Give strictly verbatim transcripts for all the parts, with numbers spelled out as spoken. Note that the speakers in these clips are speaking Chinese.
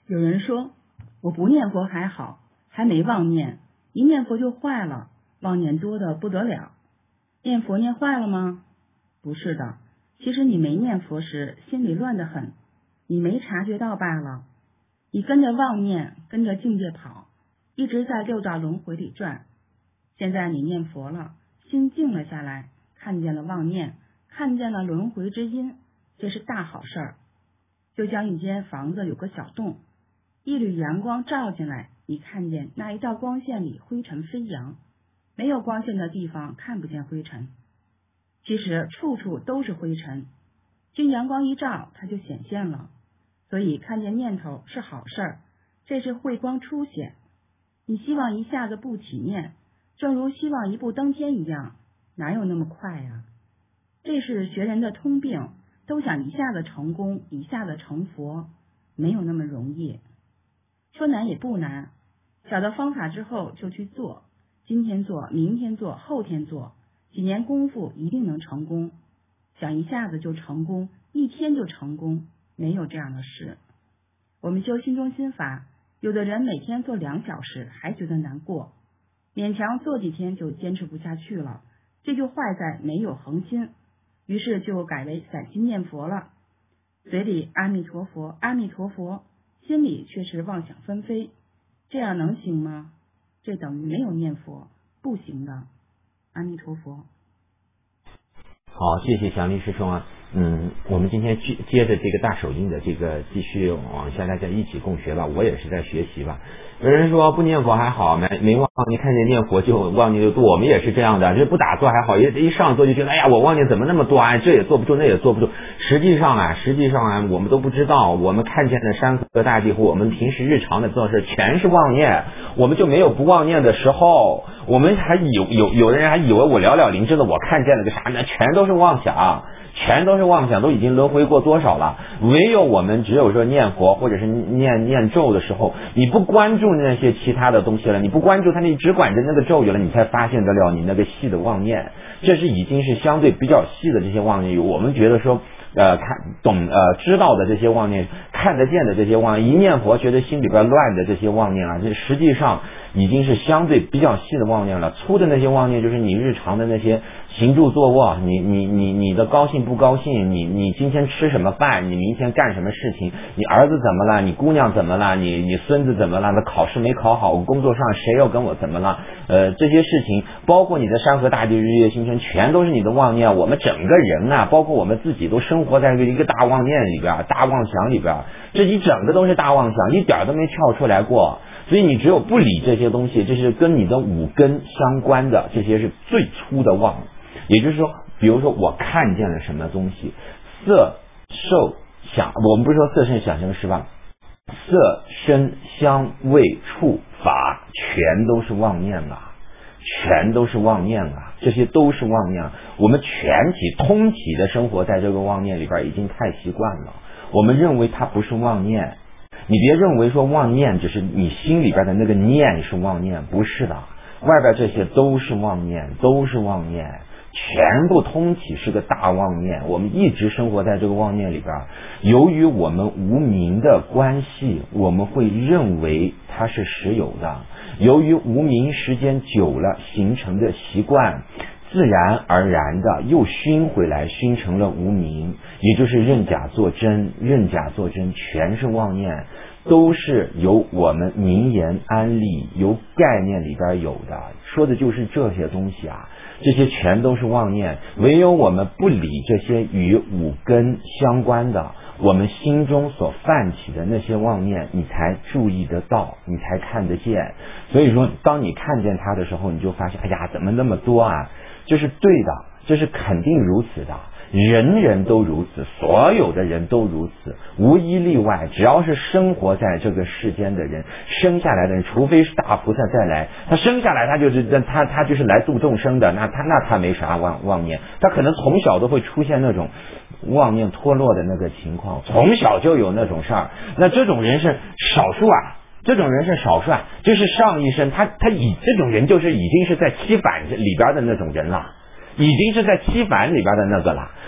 有人说，我不念佛还好，还没妄念，一念佛就坏了，妄念多得不得了。念佛念坏了吗？不是的，其实你没念佛时心里乱得很，你没察觉到罢了。你跟着妄念，跟着境界跑，一直在六道轮回里转。现在你念佛了，心静了下来，看见了妄念，看见了轮回之因，这是大好事儿。就像一间房子有个小洞，一缕阳光照进来，你看见那一道光线里灰尘飞扬，没有光线的地方看不见灰尘。其实处处都是灰尘，经阳光一照，它就显现了。所以看见念头是好事儿，这是慧光初显。你希望一下子不起念，正如希望一步登天一样，哪有那么快呀？这是学人的通病，都想一下子成功，一下子成佛，没有那么容易。说难也不难，晓得方法之后就去做，今天做，明天做，后天做，几年功夫一定能成功。想一下子就成功，一天就成功，没有这样的事。我们修心中心法，有的人每天做两小时还觉得难过，勉强做几天就坚持不下去了，这就坏在没有恒心，于是就改为散心念佛了，嘴里阿弥陀佛阿弥陀佛，心里却是妄想纷飞，这样能行吗？这等于没有念佛，不行的。阿弥陀佛。 好，谢谢祥林师兄啊。嗯，我们今天接接着这个大手印的这个继续往下大家一起共学吧，我也是在学习吧。有人说不念佛还好，没没忘你看见念佛就妄念就多，我们也是这样的，这不打坐还好，一一上座就觉得哎呀我妄念怎么那么多啊，这也坐不住那也坐不住。实际上啊，实际上啊，我们都不知道，我们看见的山河大地和我们平时日常的做事全是妄念，我们就没有不妄念的时候。我们还有有有的人还以为我了了灵知的，我看见了个啥呢？全都是妄想，全都是妄想，都已经轮回过多少了？唯有我们只有说念佛或者是念念咒的时候，你不关注那些其他的东西了，你不关注它，你只管着那个咒语了，你才发现得了你那个细的妄念。这是已经是相对比较细的这些妄念，我们觉得说呃，看懂呃知道的这些妄念，看得见的这些妄念，一念佛觉得心里边乱的这些妄念啊，这实际上已经是相对比较细的妄念了。粗的那些妄念就是你日常的那些行住坐卧，你你你你的高兴不高兴，你你今天吃什么饭，你明天干什么事情，你儿子怎么了，你姑娘怎么了，你你孙子怎么了，那考试没考好，工作上谁又跟我怎么了，呃这些事情，包括你的山河大地日月星辰，全都是你的妄念。我们整个人啊，包括我们自己都生活在一个大妄念里边，大妄想里边，这一整个都是大妄想，一点都没跳出来过。所以你只有不理这些东西，这是跟你的五根相关的，这些是最粗的妄。也就是说，比如说我看见了什么东西，色受想，我们不是说色声想行识吧，色声香味触法全都是妄念啊，全都是妄念啊，这些都是妄念。我们全体通体的生活在这个妄念里边已经太习惯了，我们认为它不是妄念。你别认为说妄念只是你心里边的那个念是妄念，不是的，外边这些都是妄念，都是妄念，全部通体是个大妄念。我们一直生活在这个妄念里边，由于我们无明的关系，我们会认为它是实有的，由于无明时间久了形成的习惯，自然而然的又熏回来，熏成了无明，也就是认假作真，认假作真全是妄念，都是由我们名言安利由概念里边有的，说的就是这些东西啊，这些全都是妄念。唯有我们不理这些与五根相关的，我们心中所泛起的那些妄念，你才注意得到，你才看得见。所以说当你看见它的时候，你就发现哎呀怎么那么多啊，这是对的，这是肯定如此的，人人都如此，所有的人都如此，无一例外。只要是生活在这个世间的人，生下来的人，除非是大菩萨再来，他生下来他就是他他就是来度众生的，那他那他没啥妄妄念，他可能从小都会出现那种妄念脱落的那个情况，从小就有那种事儿。那这种人是少数啊，这种人是少数啊，就是上一生他他以这种人就是已经是在七反里边的那种人了，已经是在七反里边的那个了。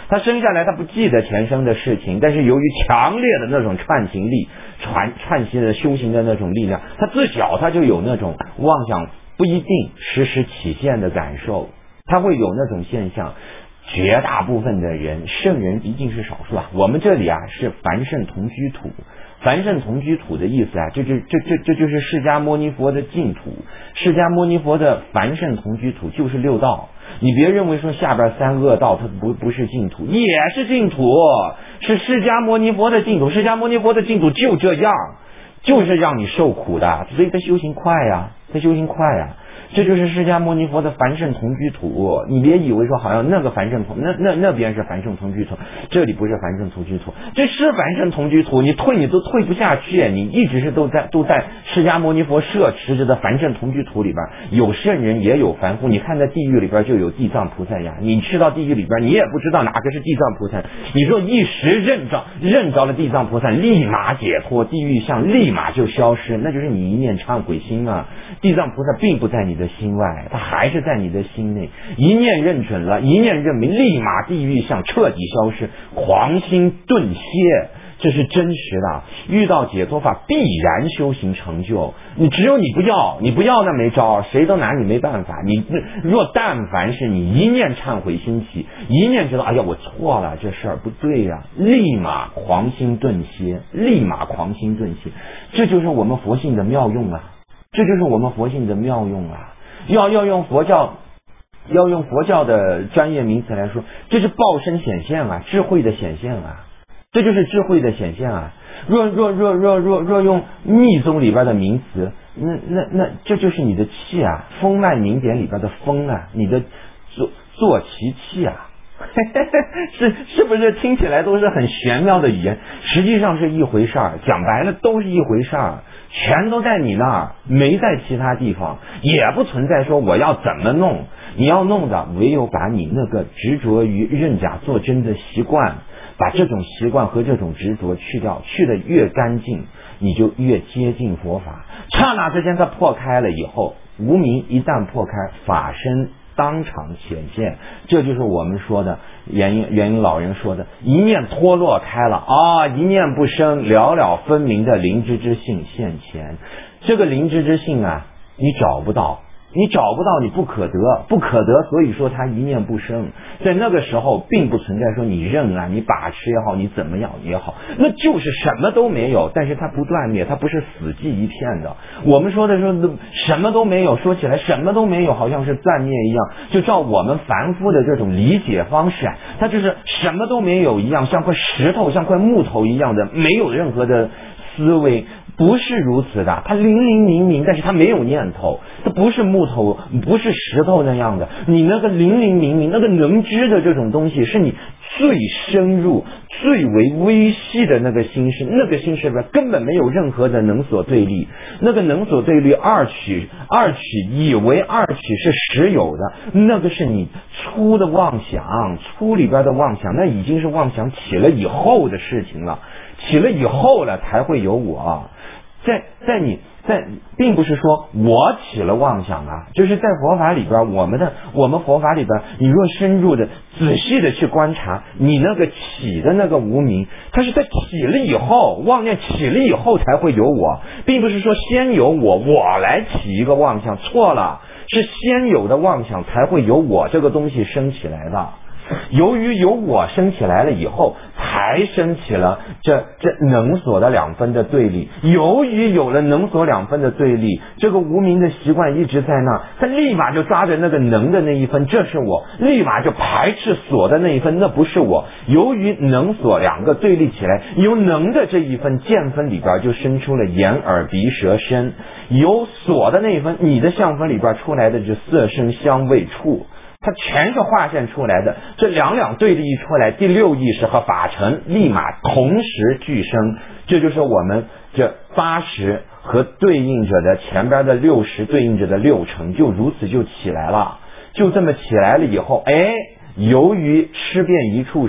他生下来他不记得前生的事情，但是由于强烈的那种串行力、串串行的修行的那种力量，他自小他就有那种妄想不一定时时起现的感受，他会有那种现象。绝大部分的人，圣人毕竟是少数啊。我们这里啊是凡圣同居土，凡圣同居土的意思啊，这就这这这就是释迦牟尼佛的净土。释迦牟尼佛的凡圣同居土就是六道。你别认为说下边三恶道它不不是净土，也是净土，是释迦牟尼佛的净土。释迦牟尼佛的净土就这样，就是让你受苦的，所以他修行快呀，他修行快呀。这就是释迦牟尼佛的凡圣同居土。你别以为说好像那个凡圣同那那那边是凡圣同居土，这里不是凡圣同居土，这是凡圣同居土。你退你都退不下去，你一直是都在都在释迦牟尼佛摄持着的凡圣同居土里边，有圣人也有凡夫。你看在地狱里边就有地藏菩萨呀，你去到地狱里边你也不知道哪个是地藏菩萨，你说一时认着认着了地藏菩萨，立马解脱，地狱相立马就消失，那就是你一念忏悔心啊。地藏菩萨并不在你的心外，他还是在你的心内，一念认准了，一念认明，立马地狱相彻底消失，狂心顿歇，这是真实的。遇到解脱法必然修行成就，你只有你不要，你不要那没招，谁都拿你没办法。你若但凡是你一念忏悔心起，一念觉得哎呀我错了，这事儿不对呀、啊，立马狂心顿歇，立马狂心顿歇，这就是我们佛性的妙用啊，这就是我们佛性的妙用啊。要要用佛教要用佛教的专业名词来说，这是报身显现啊，智慧的显现啊，这就是智慧的显现啊。若若若若若若用密宗里边的名词，那那那这就是你的气啊，风脉明点里边的风啊，你的坐坐骑气啊。是是不是听起来都是很玄妙的语言？实际上是一回事儿，讲白了都是一回事儿，全都在你那儿，没在其他地方，也不存在说我要怎么弄。你要弄的唯有把你那个执着于认假做真的习惯，把这种习惯和这种执着去掉，去得越干净，你就越接近佛法。刹那之间它破开了以后，无明一旦破开，法身当场显现，这就是我们说的元婴元婴老人说的一念脱落开了啊，一念不生，了了分明的灵知之性现前。这个灵知之性啊，你找不到，你找不到，你不可得，不可得，所以说它一念不生。在那个时候并不存在说你认啊，你把持也好，你怎么样也好，那就是什么都没有，但是它不断灭，它不是死寂一片的。我们说的说什么都没有，说起来什么都没有，好像是暂灭一样，就照我们凡夫的这种理解方式啊，它就是什么都没有一样，像块石头像块木头一样的，没有任何的思维。不是如此的，它灵灵明明，但是它没有念头，它不是木头，不是石头那样的。你那个灵灵明明，那个能知的这种东西，是你最深入、最为微细的那个心事，那个心事里边根本没有任何的能所对立。那个能所对立二取，二取以为二取是实有的，那个是你粗的妄想，粗里边的妄想，那已经是妄想起了以后的事情了，起了以后了才会有我。在在你在，并不是说我起了妄想啊，就是在佛法里边，我们的我们佛法里边，你若深入的仔细的去观察，你那个起的那个无明，它是在起了以后，妄念起了以后才会有我，并不是说先有我，我来起一个妄想，错了，是先有的妄想才会有我这个东西生起来的。由于有我生起来了以后，才生起了这这能所的两分的对立。由于有了能所两分的对立，这个无明的习惯一直在那，他立马就抓着那个能的那一分，这是我，立马就排斥所的那一分，那不是我。由于能所两个对立起来，由能的这一分见分里边就生出了眼耳鼻舌身，由所的那一分，你的相分里边出来的就色声香味触，它全是化现出来的。这两两对立一出来，第六意识和法尘立马同时俱生，这就是我们这八十和对应着的前边的六十对应着的六成，就如此就起来了。就这么起来了以后，哎，由于吃遍一处吃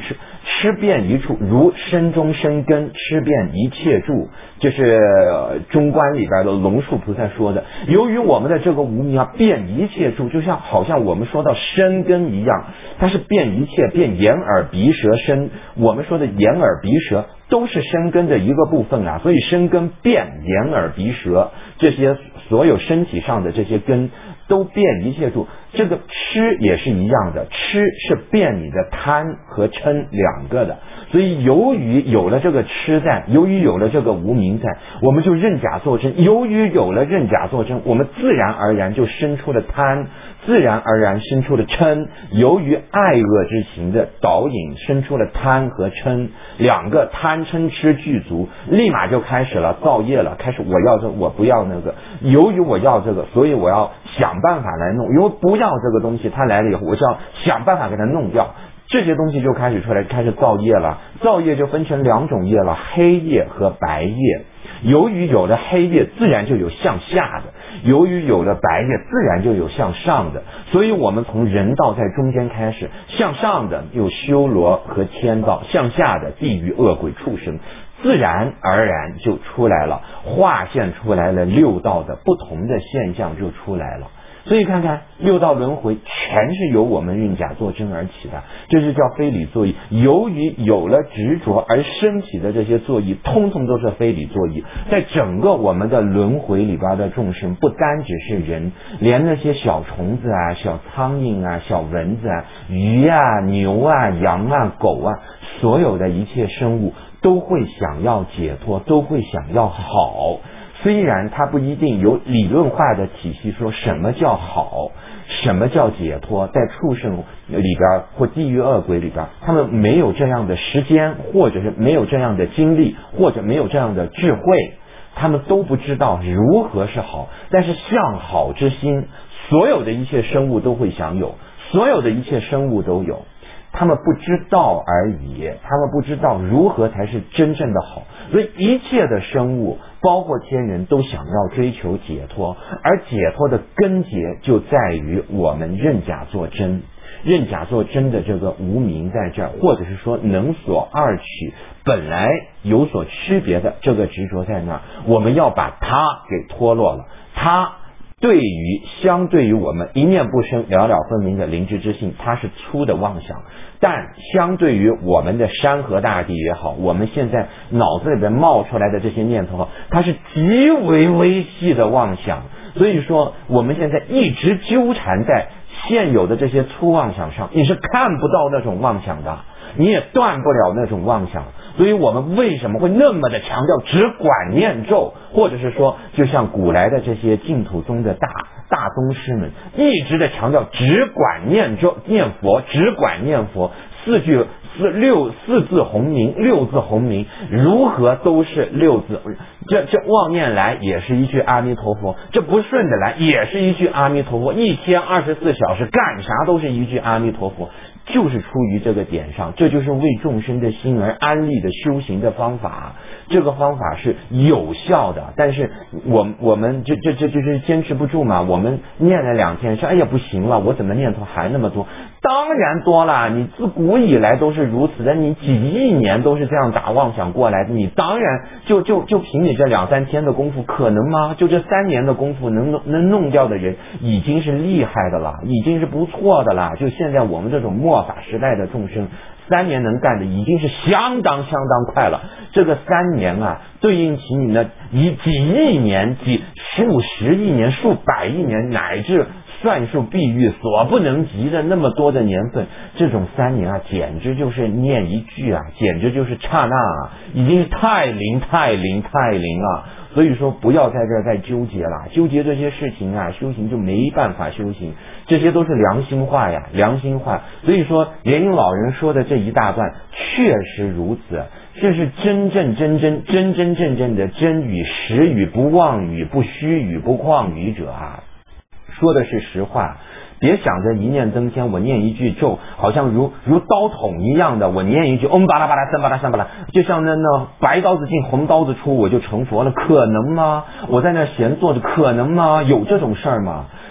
吃遍一处，如身中生根，吃遍一切处。这是中观里边的龙树菩萨说的。由于我们的这个无明啊，遍一切处，就像好像我们说到生根一样，它是遍一切，遍眼耳鼻舌身。我们说的眼耳鼻舌都是生根的一个部分啊，所以生根遍眼耳鼻舌，这些所有身体上的这些根都遍一切处。这个吃也是一样的，吃是遍你的贪和嗔两个的。所以由于有了这个吃在，由于有了这个无明在，我们就认假作真。由于有了认假作真，我们自然而然就生出了贪，自然而然生出了嗔。由于爱恶之情的导引，生出了贪和嗔，两个贪嗔痴具足，立马就开始了造业了，开始我要这我不要那个。由于我要这个，所以我要想办法来弄。由于不要这个东西，它来了以后，我就要想办法给它弄掉。这些东西就开始出来，开始造业了。造业就分成两种业了，黑业和白业。由于有了黑业，自然就有向下的；由于有了白业，自然就有向上的。所以我们从人道在中间开始，向上的有修罗和天道，向下的地狱恶鬼畜生，自然而然就出来了，化现出来了六道的不同的现象就出来了。所以看看六道轮回全是由我们认假作真而起的，这是叫非理作意。由于有了执着而升起的这些作意，通通都是非理作意。在整个我们的轮回里边的众生，不单只是人，连那些小虫子啊、小苍蝇啊、小蚊子啊、鱼啊、牛啊、羊啊、狗啊，所有的一切生物都会想要解脱，都会想要好。虽然它不一定有理论化的体系说什么叫好，什么叫解脱，在畜生里边或地狱恶鬼里边，他们没有这样的时间，或者是没有这样的经历，或者没有这样的智慧，他们都不知道如何是好。但是向好之心，所有的一切生物都会享有，所有的一切生物都有，他们不知道而已，他们不知道如何才是真正的好。所以一切的生物包括天人都想要追求解脱，而解脱的根结就在于我们认假作真，认假作真的这个无明在这儿，或者是说能所二取本来有所区别的这个执着在那儿，我们要把它给脱落了。它对于相对于我们一念不生了了分明的灵知之性，它是粗的妄想，但相对于我们的山河大地也好，我们现在脑子里边冒出来的这些念头，它是极为微细的妄想。所以说我们现在一直纠缠在现有的这些粗妄想上，你是看不到那种妄想的，你也断不了那种妄想。所以我们为什么会那么的强调只管念咒，或者是说就像古来的这些净土宗的大大宗师们一直的强调只管念咒念佛，只管念佛，四句四六四字洪名，六字洪名，如何都是六字。这这妄念来也是一句阿弥陀佛，这不顺着来也是一句阿弥陀佛，一天二十四小时干啥都是一句阿弥陀佛，就是出于这个点上，这就是为众生的心而安立的修行的方法。这个方法是有效的，但是我我们这这这就是坚持不住嘛。我们念了两天说哎呀不行了，我怎么念头还那么多？当然多了，你自古以来都是如此的，你几亿年都是这样打妄想过来的，你当然就就就凭你这两三天的功夫可能吗？就这三年的功夫能能弄掉的人已经是厉害的了，已经是不错的了。就现在我们这种末法时代的众生，三年能干的已经是相当相当快了。这个三年啊，对应起你的以几亿年、几数十亿年、数百亿年，乃至算术碧玉所不能及的那么多的年份，这种三年啊，简直就是念一句啊，简直就是刹那啊，已经是太灵太灵太灵了。所以说不要在这儿再纠结了，纠结这些事情啊，修行就没办法修行，这些都是良心话呀，良心话。所以说莲英老人说的这一大段确实如此，这是真正真真真真正正的真语实语，不妄语不虚语不诳语者啊，说的是实话。别想着一念登天，我念一句咒，好像如如刀捅一样的，我念一句嗡巴拉巴拉三巴拉三巴拉，就像那那白刀子进红刀子出，我就成佛了，可能吗？我在那闲坐着，可能吗？有这种事儿吗？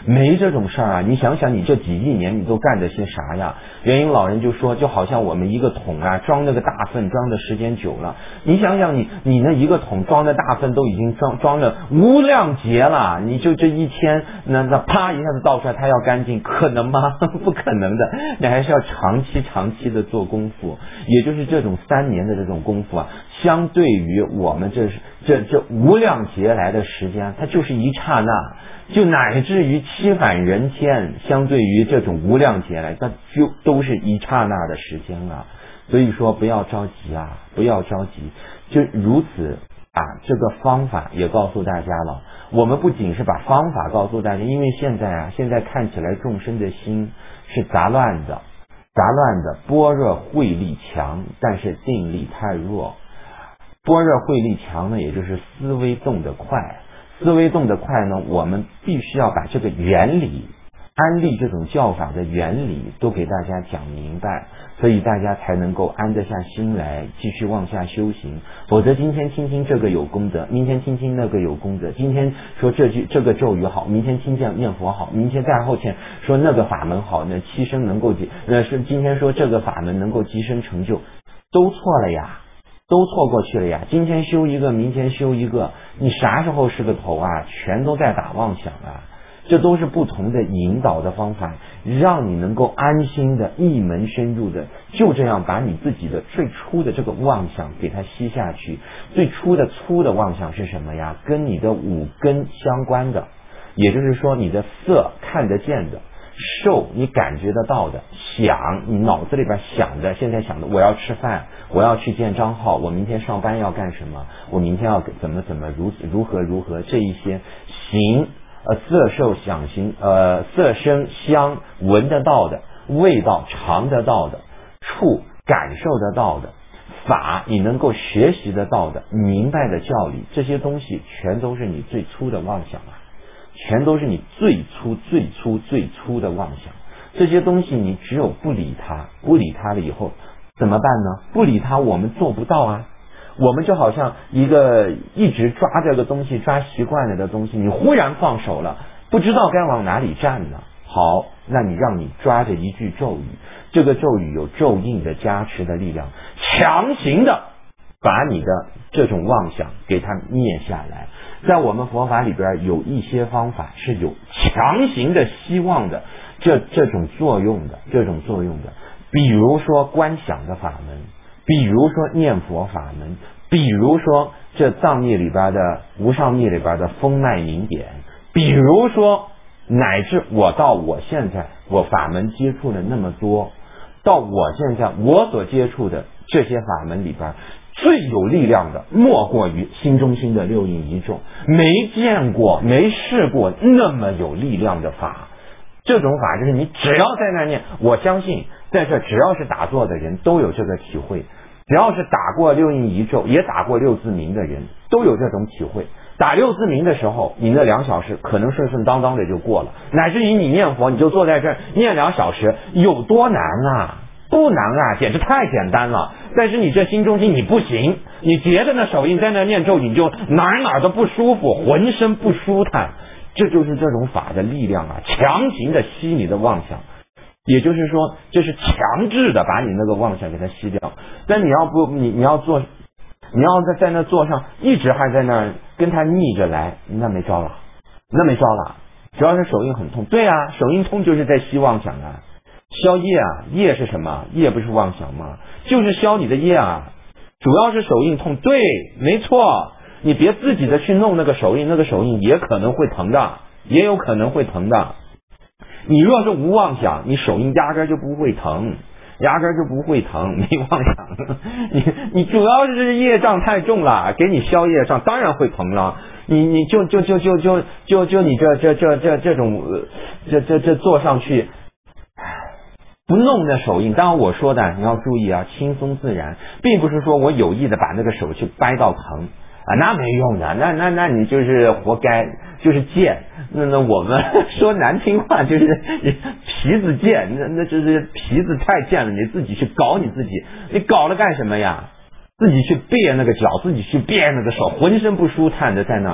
没这种事儿啊！你想想，你这几亿年你都干了些啥呀？元婴老人就说，就好像我们一个桶啊，装那个大粪装的时间久了，你想想你你那一个桶装的大粪都已经装装了无量劫了，你就这一天那那啪一下子倒出来，它要干净，可能吗？不可能的，你还是要长期长期的做功夫，也就是这种三年的这种功夫啊，相对于我们这这这无量劫来的时间，它就是一刹那。就乃至于七返人天，相对于这种无量劫来，那就都是一刹那的时间啊。所以说不要着急啊，不要着急。就如此啊，这个方法也告诉大家了。我们不仅是把方法告诉大家，因为现在啊，现在看起来众生的心是杂乱的，杂乱的，般若慧力强，但是定力太弱。般若慧力强呢，也就是思维动得快。思维动得快呢，我们必须要把这个原理，安利这种教法的原理都给大家讲明白，所以大家才能够安得下心来继续往下修行。否则今天听听这个有功德，明天听听那个有功德，今天说这句这个咒语好，明天听见念佛好，明天再后天说那个法门好，那七生能够那是今天说这个法门能够积生成就，都错了呀，都错过去了呀！今天修一个，明天修一个，你啥时候是个头啊？全都在打妄想啊！这都是不同的引导的方法，让你能够安心的一门深入的，就这样把你自己的最初的这个妄想给它吸下去。最初的粗的妄想是什么呀？跟你的五根相关的，也就是说你的色看得见的，受你感觉得到的，想你脑子里边想的，现在想的我要吃饭，我要去见张浩，我明天上班要干什么，我明天要怎么怎么如如何如何，这一些行呃色受想行呃色声香闻得到的，味道尝得到的，触感受得到的，法你能够学习得到的，明白的教理，这些东西全都是你最初的妄想啊，全都是你最初最初最初的妄想。这些东西你只有不理它，不理它了以后怎么办呢？不理它我们做不到啊。我们就好像一个一直抓这个东西抓习惯了的东西，你忽然放手了，不知道该往哪里站呢。好，那你让你抓着一句咒语，这个咒语有咒印的加持的力量，强行的把你的这种妄想给它灭下来。在我们佛法里边有一些方法是有强行的希望的这这种作用的这种作用的，比如说观想的法门，比如说念佛法门，比如说这藏密里边的无上密里边的风脉明点，比如说乃至我到我现在我法门接触了那么多，到我现在我所接触的这些法门里边最有力量的莫过于心中心的六印一众，没见过没试过那么有力量的法。这种法就是你只要在那念，我相信在这只要是打坐的人都有这个体会，只要是打过六印一咒也打过六字明的人都有这种体会。打六字明的时候，你那两小时可能顺顺当当的就过了，乃至于你念佛你就坐在这儿念两小时，有多难啊？不难啊，简直太简单了。但是你这心中心你不行，你结着那手印在那念咒，你就哪儿哪儿都不舒服，浑身不舒坦。这就是这种法的力量啊，强行的吸你的妄想，也就是说这是强制的把你那个妄想给它吸掉。但你要不你你要做你要在在那坐上一直还在那儿跟他逆着来，那没招了，那没招了。主要是手印很痛，对啊，手印痛就是在吸妄想啊，消业啊，业是什么？业不是妄想吗？就是消你的业啊，主要是手印痛，对，没错。你别自己的去弄那个手印，那个手印也可能会疼的，也有可能会疼的。你若是无妄想，你手印压根就不会疼，压根就不会疼，没妄想。你你主要是业障太重了，给你消业障，当然会疼了。你你就就就就就就就你这这这这这种这这这坐上去。不弄那手印，当然我说的你要注意啊，轻松自然，并不是说我有意的把那个手去掰到疼啊，那没用的，那那那你就是活该，就是贱。那那我们说难听话就是皮子贱，那那就是皮子太贱了，你自己去搞你自己，你搞了干什么呀？自己去别那个脚，自己去别那个手，浑身不舒坦的在那，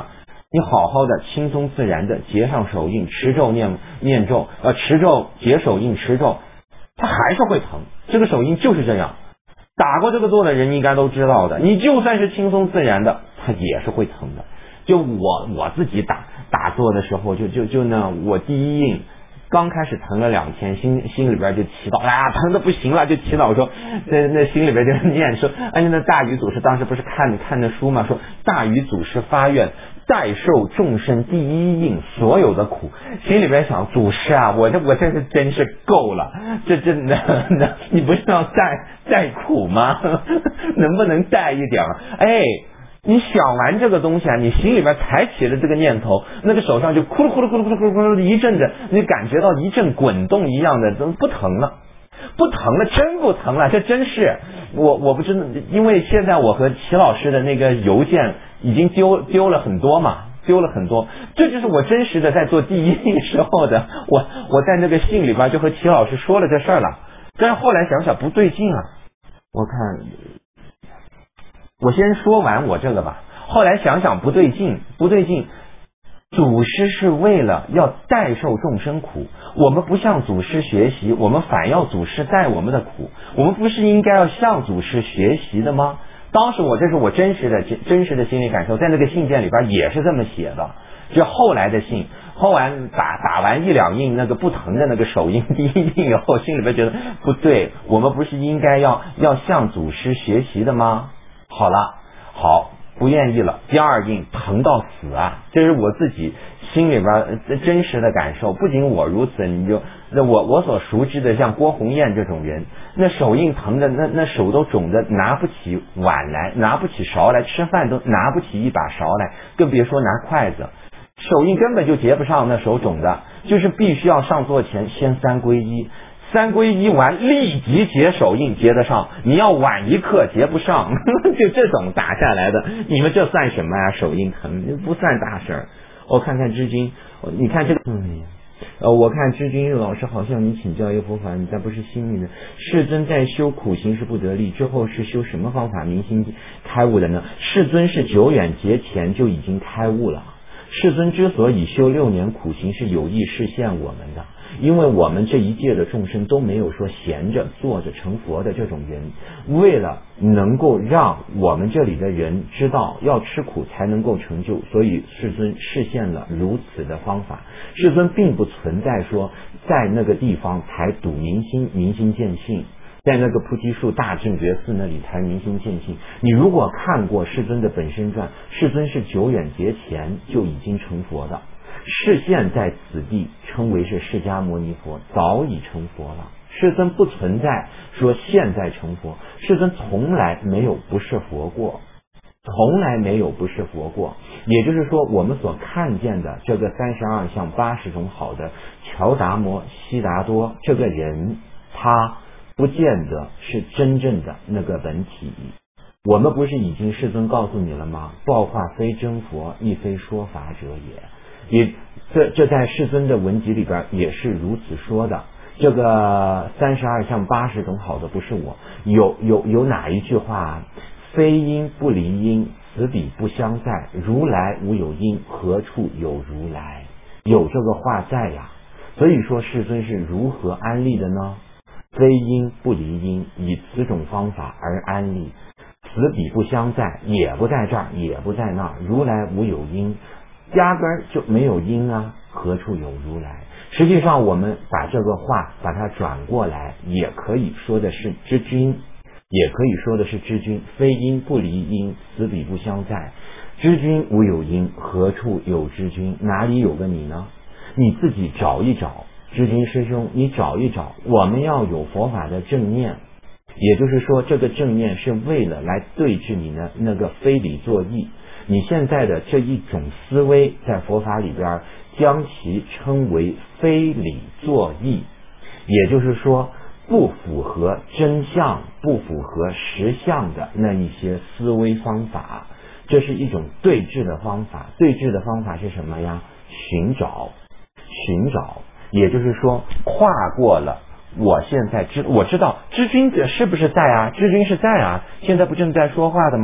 你好好的轻松自然的结上手印，持咒念念咒，呃，持咒结手印持咒，它还是会疼。这个手印就是这样，打过这个坐的人应该都知道的。你就算是轻松自然的，它也是会疼的。就我我自己打打坐的时候，就就就那我第一印。刚开始疼了两天，心心里边就祈祷，哎呀，疼的不行了，就祈祷说，那那心里边就念说，哎呀，那大禹祖师当时不是看看那书嘛，说大禹祖师发愿代受众生第一印所有的苦，心里边想，祖师啊，我这我这是真是够了，这真的那你不是要带带苦吗？能不能带一点？哎。你想完这个东西啊，你心里边才起了这个念头，那个手上就咕噜咕噜咕噜咕噜咕噜咕噜一阵的，你感觉到一阵滚动一样的，都不疼了，不疼了，真不疼了，这真是我我不知道，因为现在我和齐老师的那个邮件已经丢丢了很多嘛，丢了很多，这就是我真实的在做第一时候的，我我在那个信里边就和齐老师说了这事儿了，但是后来想想不对劲啊，我看。我先说完我这个吧，后来想想不对劲，不对劲。祖师是为了要代受众生苦，我们不向祖师学习，我们反要祖师代我们的苦，我们不是应该要向祖师学习的吗？当时我这是我真实的真实的心理感受，在那个信件里边也是这么写的。就后来的信，后来打打完一两印那个不疼的那个手印第一印以后，心里边觉得不对，我们不是应该要要向祖师学习的吗？好了，好，不愿意了。第二印疼到死啊！这是我自己心里边真实的感受。不仅我如此，你就那我我所熟知的像郭红艳这种人，那手印疼的，那那手都肿的拿不起碗来，拿不起勺来，吃饭都拿不起一把勺来，更别说拿筷子。手印根本就结不上，那手肿的，就是必须要上座前先三皈依。三皈依完立即结手印结得上，你要晚一刻结不上就这种打下来的，你们这算什么呀？手印疼不算大事儿。我看看知君，你看这个嗯呃，我看知君老师好像你请教一个佛法，你再不是心里的世尊在修苦行是不得力，之后是修什么方法明心开悟的呢？世尊是久远劫前就已经开悟了，世尊之所以修六年苦行是有意示现我们的，因为我们这一届的众生都没有说闲着坐着成佛的这种人，为了能够让我们这里的人知道要吃苦才能够成就，所以世尊示现了如此的方法。世尊并不存在说在那个地方才睹明心明心见性，在那个菩提树大正觉寺那里才明心见性。你如果看过世尊的本身传，世尊是久远劫前就已经成佛的，示现在此地称为是释迦牟尼佛，早已成佛了。世尊不存在说现在成佛，世尊从来没有不是佛过，从来没有不是佛过。也就是说，我们所看见的这个三十二相八十种好的乔达摩悉达多这个人，他不见得是真正的那个本体。我们不是已经世尊告诉你了吗？报化非真佛，亦非说法者也。也这这在世尊的文集里边也是如此说的。这个三十二相八十种好的不是我，有有有哪一句话？非因不离因，此彼不相在。如来无有因，何处有如来？有这个话在呀。所以说世尊是如何安立的呢？非因不离因，以此种方法而安立。此彼不相在，也不在这儿，也不在那儿。如来无有因，压根儿就没有因啊，何处有如来？实际上我们把这个话把它转过来，也可以说的是知君，也可以说的是知君。非因不离因，此彼不相在。知君无有因，何处有知君？哪里有个你呢？你自己找一找，知君师兄，你找一找。我们要有佛法的正念，也就是说这个正念是为了来对治你的那个非理作意。你现在的这一种思维在佛法里边将其称为非理作意，也就是说不符合真相不符合实相的那一些思维方法，这是一种对治的方法。对治的方法是什么呀？寻找寻找，也就是说跨过了我现在知我知道知君是不是在啊？知君是在啊，现在不正在说话的吗？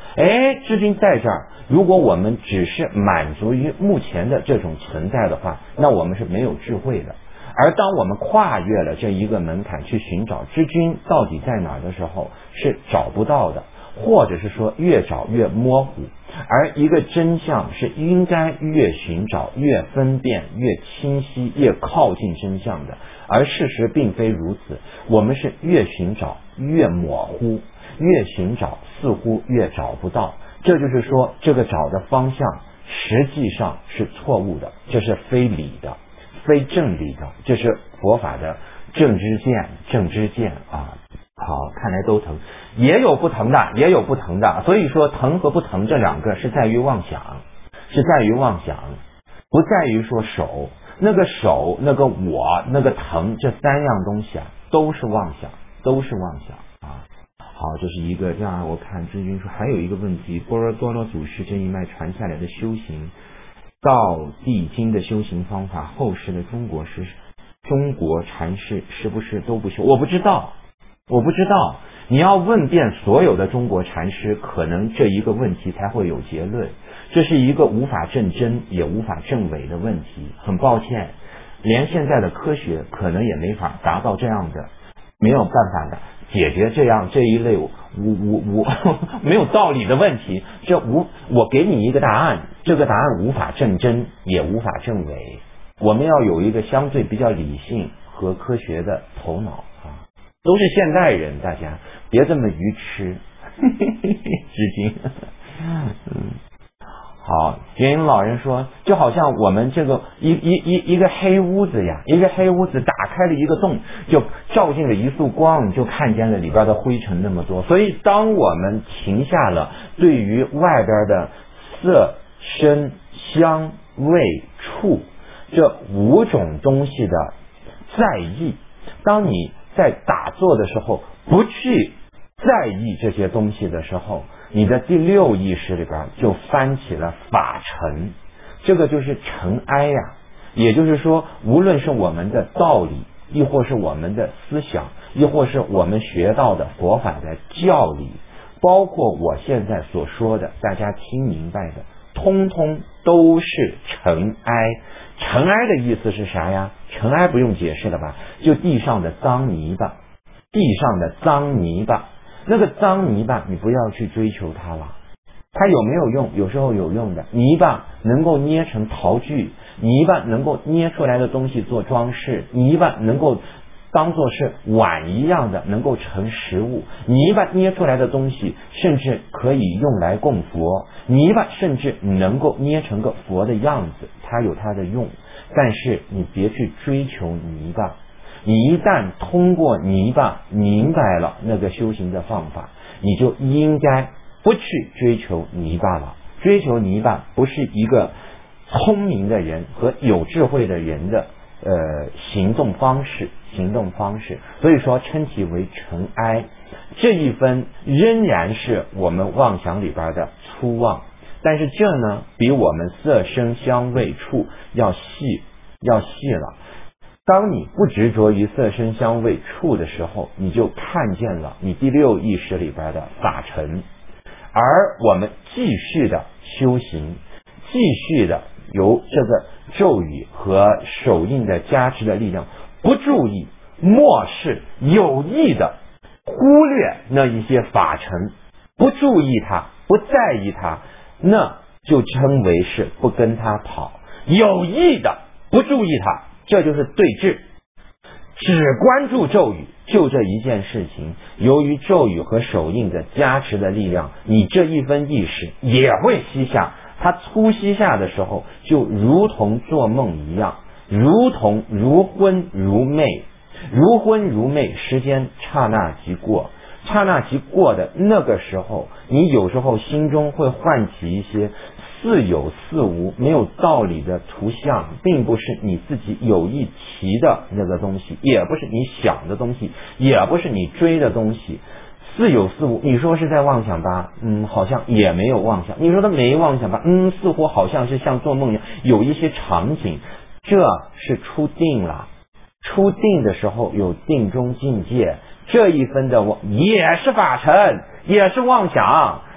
哎，知君在这儿，如果我们只是满足于目前的这种存在的话，那我们是没有智慧的。而当我们跨越了这一个门槛去寻找知君到底在哪儿的时候，是找不到的，或者是说越找越模糊。而一个真相是应该越寻找越分辨越清晰越靠近真相的，而事实并非如此，我们是越寻找越模糊，越寻找似乎越找不到。这就是说这个找的方向实际上是错误的，这是非理的非正理的，这是佛法的正知见正知见啊。好，看来都疼，也有不疼的，也有不疼的。所以说疼和不疼这两个是在于妄想，是在于妄想，不在于说手，那个手那个我那个疼，这三样东西啊都是妄想，都是妄想啊。好，这是一个。这样我看知君说还有一个问题，般若多罗祖师这一脉传下来的修行道地经的修行方法，后世的中国是中国禅师是不是都不修？我不知道，我不知道。你要问遍所有的中国禅师，可能这一个问题才会有结论。这是一个无法证真也无法证伪的问题。很抱歉，连现在的科学可能也没法达到这样的，没有办法的解决这样这一类无无无没有道理的问题。这无，我给你一个答案，这个答案无法证真也无法证伪。我们要有一个相对比较理性和科学的头脑啊，都是现代人，大家别这么愚痴。知君，嗯。好，元英老人说，就好像我们这个一一一一个黑屋子呀，一个黑屋子打开了一个洞，就照进了一束光，就看见了里边的灰尘那么多。所以当我们停下了对于外边的色声香味触这五种东西的在意，当你在打坐的时候不去在意这些东西的时候，你的第六意识里边就翻起了法尘，这个就是尘埃呀、啊。也就是说，无论是我们的道理，亦或是我们的思想，亦或是我们学到的佛法的教理，包括我现在所说的大家听明白的，通通都是尘埃。尘埃的意思是啥呀？尘埃不用解释了吧，就地上的脏泥巴，地上的脏泥巴。那个脏泥巴你不要去追求它了，它有没有用？有时候有用的。泥巴能够捏成陶具，泥巴能够捏出来的东西做装饰，泥巴能够当作是碗一样的能够盛食物，泥巴捏出来的东西甚至可以用来供佛，泥巴甚至能够捏成个佛的样子，它有它的用。但是你别去追求泥巴，你一旦通过泥巴明白了那个修行的方法，你就应该不去追求泥巴了。追求泥巴不是一个聪明的人和有智慧的人的呃行动方式行动方式所以说称其为尘埃。这一分仍然是我们妄想里边的粗妄，但是这呢比我们色声香味触要细要细了。当你不执着于色声香味触的时候，你就看见了你第六意识里边的法尘。而我们继续的修行，继续的由这个咒语和手印的加持的力量，不注意漠视有意的忽略那一些法尘，不注意它不在意它，那就称为是不跟它跑。有意的不注意它，这就是对峙。只关注咒语，就这一件事情，由于咒语和手印的加持的力量，你这一分意识也会吸下。它粗吸下的时候，就如同做梦一样，如同如昏如昧，如昏如昧，时间刹那即过。刹那即过的那个时候，你有时候心中会唤起一些似有似无没有道理的图像，并不是你自己有意提的那个东西，也不是你想的东西，也不是你追的东西，似有似无。你说是在妄想吧，嗯，好像也没有妄想。你说他没妄想吧，嗯，似乎好像是像做梦一样，有一些场景。这是出定了，出定的时候有定中境界，这一分的我也是法尘，也是妄想。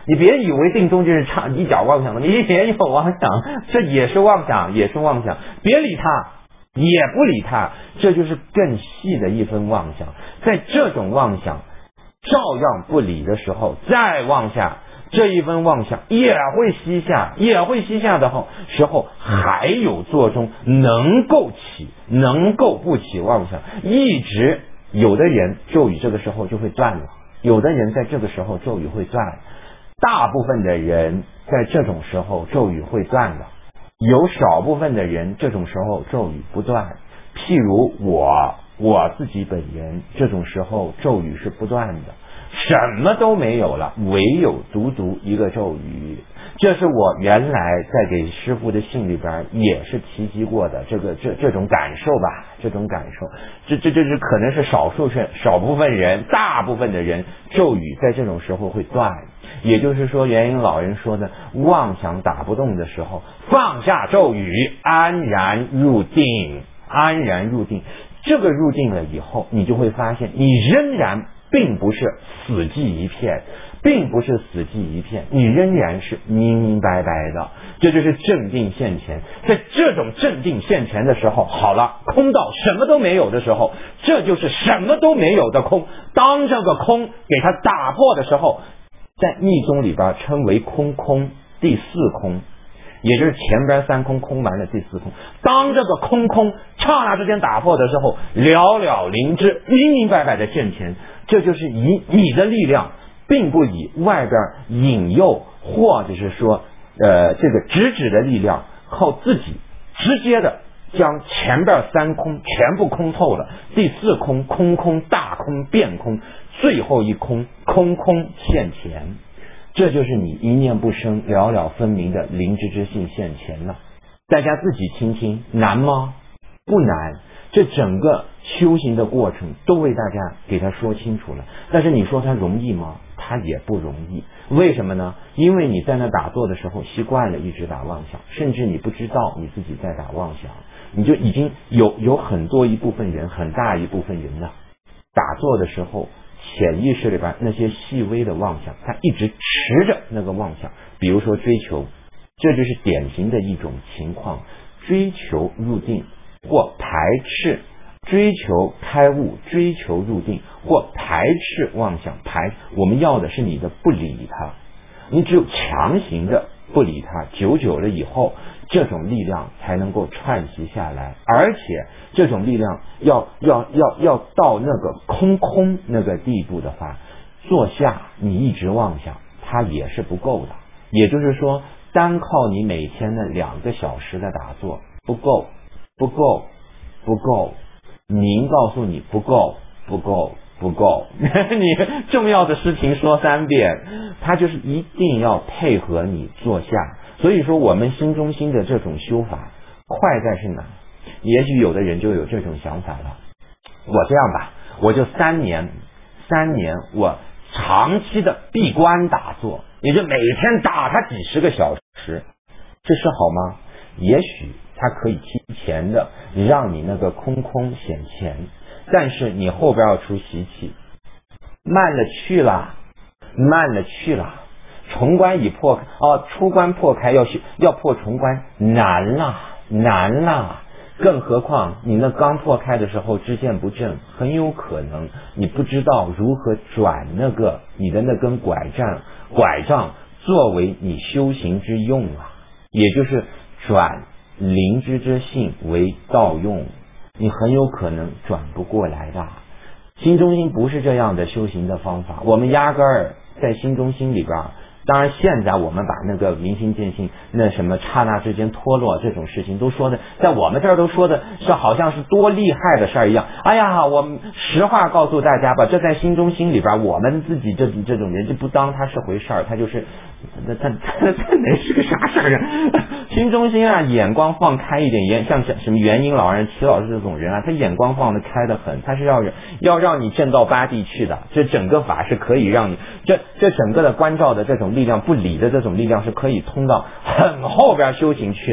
你别以为定中就是差一脚妄想的，你也有妄想，这也是妄想，也是妄想，别理他，也不理他，这就是更细的一分妄想。在这种妄想照样不理的时候，再往下，这一分妄想也会息下，也会息下的时候，还有做中能够起，能够不起妄想，一直有的人咒语这个时候就会断了，有的人在这个时候咒语会断，大部分的人在这种时候咒语会断了，有少部分的人这种时候咒语不断。譬如我我自己本人这种时候咒语是不断的，什么都没有了，唯有独独一个咒语。这是我原来在给师父的信里边也是提及过的这个这这种感受吧，这种感受，这这这是可能是少数是少部分人，大部分的人咒语在这种时候会断。也就是说，元婴老人说的，妄想打不动的时候，放下咒语，安然入定，安然入定。这个入定了以后，你就会发现，你仍然并不是死寂一片，并不是死寂一片，你仍然是明明白白的。这就是正定现前。在这种正定现前的时候，好了，空到什么都没有的时候，这就是什么都没有的空。当这个空给它打破的时候，在密宗里边称为空空，第四空，也就是前边三空空完了第四空。当这个空空刹那之间打破的时候，了了灵芝，明明白白的现前。这就是以你的力量，并不以外边引诱或者是说呃这个直指的力量，靠自己直接的将前边三空全部空透了，第四空空空大空变空，最后一空空空现前。这就是你一念不生了了分明的灵芝之性现前了。大家自己听听，难吗？不难。这整个修行的过程都为大家给他说清楚了。但是你说它容易吗？它也不容易。为什么呢？因为你在那打坐的时候习惯了一直打妄想，甚至你不知道你自己在打妄想，你就已经有有很多一部分人，很大一部分人呢，打坐的时候潜意识里边那些细微的妄想，他一直持着那个妄想，比如说追求，这就是典型的一种情况，追求入定或排斥，追求开悟，追求入定或排斥妄想，排我们要的是你的不理它，你只有强行的不理它，久久了以后，这种力量才能够串习下来，而且这种力量要要要要到那个空空那个地步的话，坐下你一直妄想，它也是不够的。也就是说，单靠你每天的两个小时的打坐不够，不够，不够。您告诉你不够，不够，不够。你重要的事情说三遍，它就是一定要配合你坐下。所以说我们心中心的这种修法快在是哪？也许有的人就有这种想法了，我这样吧，我就三年三年我长期的闭关打坐，也就每天打它几十个小时，这是好吗？也许它可以提前的让你那个空空显前，但是你后边要出习气，慢了去了，慢了去了。重关已破哦，出关破开，要要破重关难啦，难啦！更何况你那刚破开的时候知见不正，很有可能你不知道如何转那个你的那根拐杖，拐杖作为你修行之用啊，也就是转灵芝之性为道用，你很有可能转不过来的。心中心不是这样的修行的方法，我们压根儿在心中心里边。当然现在我们把那个明心见性那什么刹那之间脱落这种事情都说的，在我们这儿都说的是好像是多厉害的事儿一样。哎呀，我们实话告诉大家吧，这在心中心里边，我们自己这这种人就不当他是回事儿，他就是他他他他那是个啥事儿啊？心中心啊，眼光放开一点，眼像什么元婴老人、齐老师这种人啊，他眼光放得开得很，他是要要让你证到八地去的。这整个法是可以让你这这整个的关照的这种力量，不理的这种力量是可以通到很后边修行去的。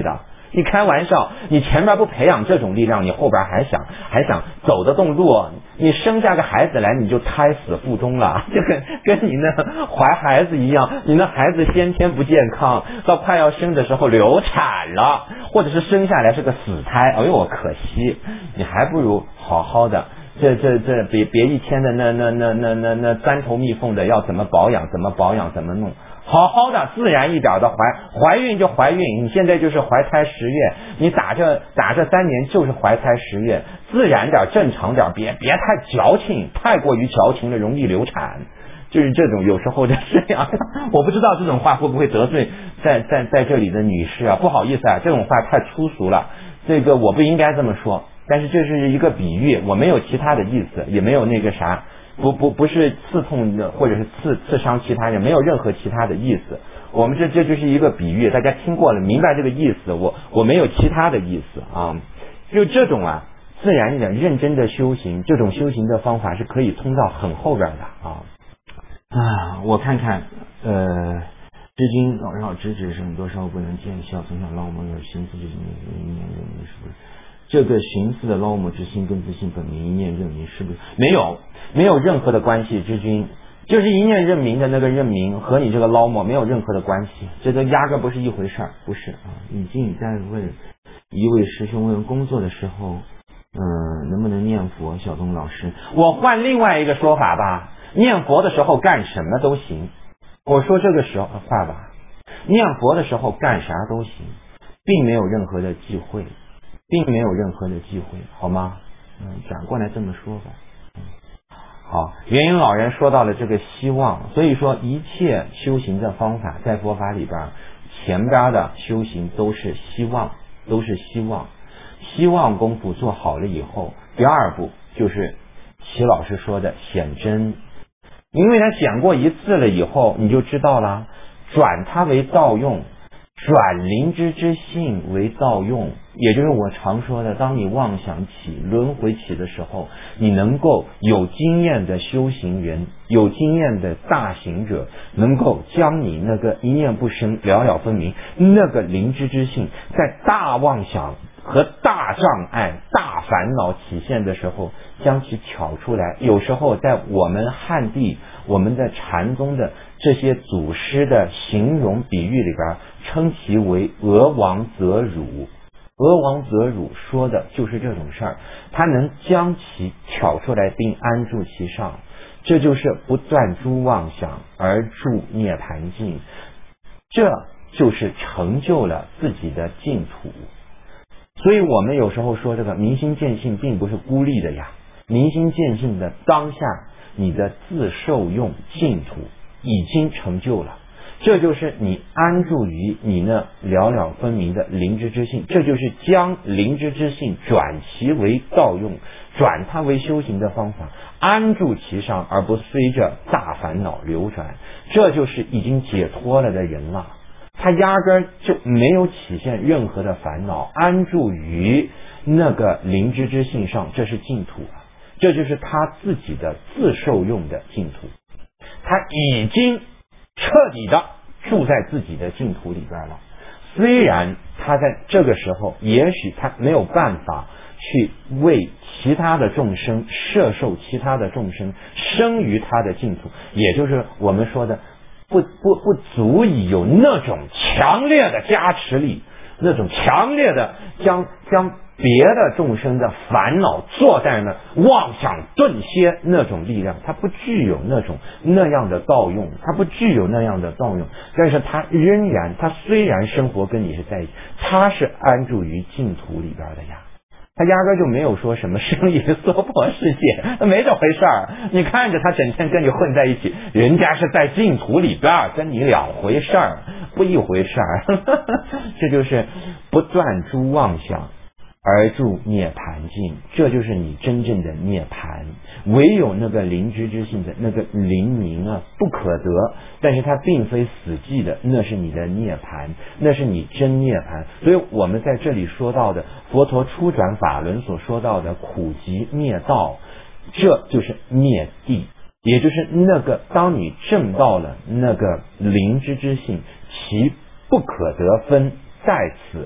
你开玩笑，你前边不培养这种力量，你后边还想还想走得动路，你生下个孩子来你就胎死腹中了，就跟跟你那怀孩子一样，你那孩子先天不健康，到快要生的时候流产了，或者是生下来是个死胎，哎呦可惜，你还不如好好的。这这这别别一天的那那那那那那三头蜜蜂的要怎么保养怎么保养怎么弄，好好的自然一点的怀怀孕就怀孕，你现在就是怀胎十月，你打这打这三年就是怀胎十月，自然点正常点，别别太矫情，太过于矫情了容易流产，就是这种有时候就是这样。我不知道这种话会不会得罪在在在这里的女士啊，不好意思啊，这种话太粗俗了，这个我不应该这么说。但是这是一个比喻，我没有其他的意思，也没有那个啥，不不不是刺痛的或者是刺刺伤其他人，没有任何其他的意思。我们这这就是一个比喻，大家听过了，明白这个意思。我我没有其他的意思啊，就这种啊，自然一点，认真的修行，这种修行的方法是可以通到很后边的啊啊！我看看，呃，知君老绕直指生多少不能见效，从小老母有心思之心，一念认明是不是？这个寻思的老母之心跟自信本名一念认明是不是没有没有任何的关系？知君就是一念认明的那个认明和你这个老母没有任何的关系，这都压根不是一回事儿，不是啊！你静在问一位师兄问工作的时候，嗯，能不能念佛？小东老师，我换另外一个说法吧，念佛的时候干什么都行。我说这个时候话吧，念佛的时候干啥都行，并没有任何的忌讳。并没有任何的机会，好吗？嗯，转过来这么说吧。嗯，好，元婴老人说到了这个希望，所以说一切修行的方法在佛法里边，前边的修行都是希望，都是希望。希望功夫做好了以后，第二步就是齐老师说的显真，因为他显过一次了以后，你就知道了，转它为道用。转灵知之性为道用，也就是我常说的，当你妄想起轮回起的时候，你能够有经验的修行人，有经验的大行者，能够将你那个一念不生了了分明那个灵知之性，在大妄想和大障碍大烦恼起现的时候将其挑出来。有时候在我们汉地我们的禅宗的这些祖师的形容比喻里边，称其为娥王择乳。娥王择乳说的就是这种事儿，他能将其挑出来并安住其上，这就是不断诸妄想而住涅盘境，这就是成就了自己的净土。所以我们有时候说这个明心见性并不是孤立的呀，明心见性的当下你的自受用净土已经成就了，这就是你安住于你那了了分明的灵知之性，这就是将灵知之性转其为道用，转它为修行的方法，安住其上而不随着大烦恼流转，这就是已经解脱了的人了。他压根就没有起现任何的烦恼，安住于那个灵知之性上，这是净土啊，这就是他自己的自受用的净土，他已经彻底的住在自己的净土里边了。虽然他在这个时候也许他没有办法去为其他的众生摄受其他的众生生于他的净土，也就是我们说的不不不足以有那种强烈的加持力，那种强烈的将将别的众生的烦恼坐在那妄想顿歇那种力量，它不具有那种那样的道用，它不具有那样的道用，但是它仍然，它虽然生活跟你是在一起，它是安住于净土里边的呀。他压根就没有说什么生于娑婆世界，没这回事儿。你看着他整天跟你混在一起，人家是在净土里边，跟你两回事儿，不一回事儿。这就是不断诸妄想而住涅盘境，这就是你真正的涅盘。唯有那个灵知之性的那个灵明啊，不可得，但是它并非死寂的，那是你的涅盘，那是你真涅盘。所以我们在这里说到的佛陀初转法轮所说到的苦集灭道，这就是灭地，也就是那个当你证到了那个灵知之性，其不可得分在此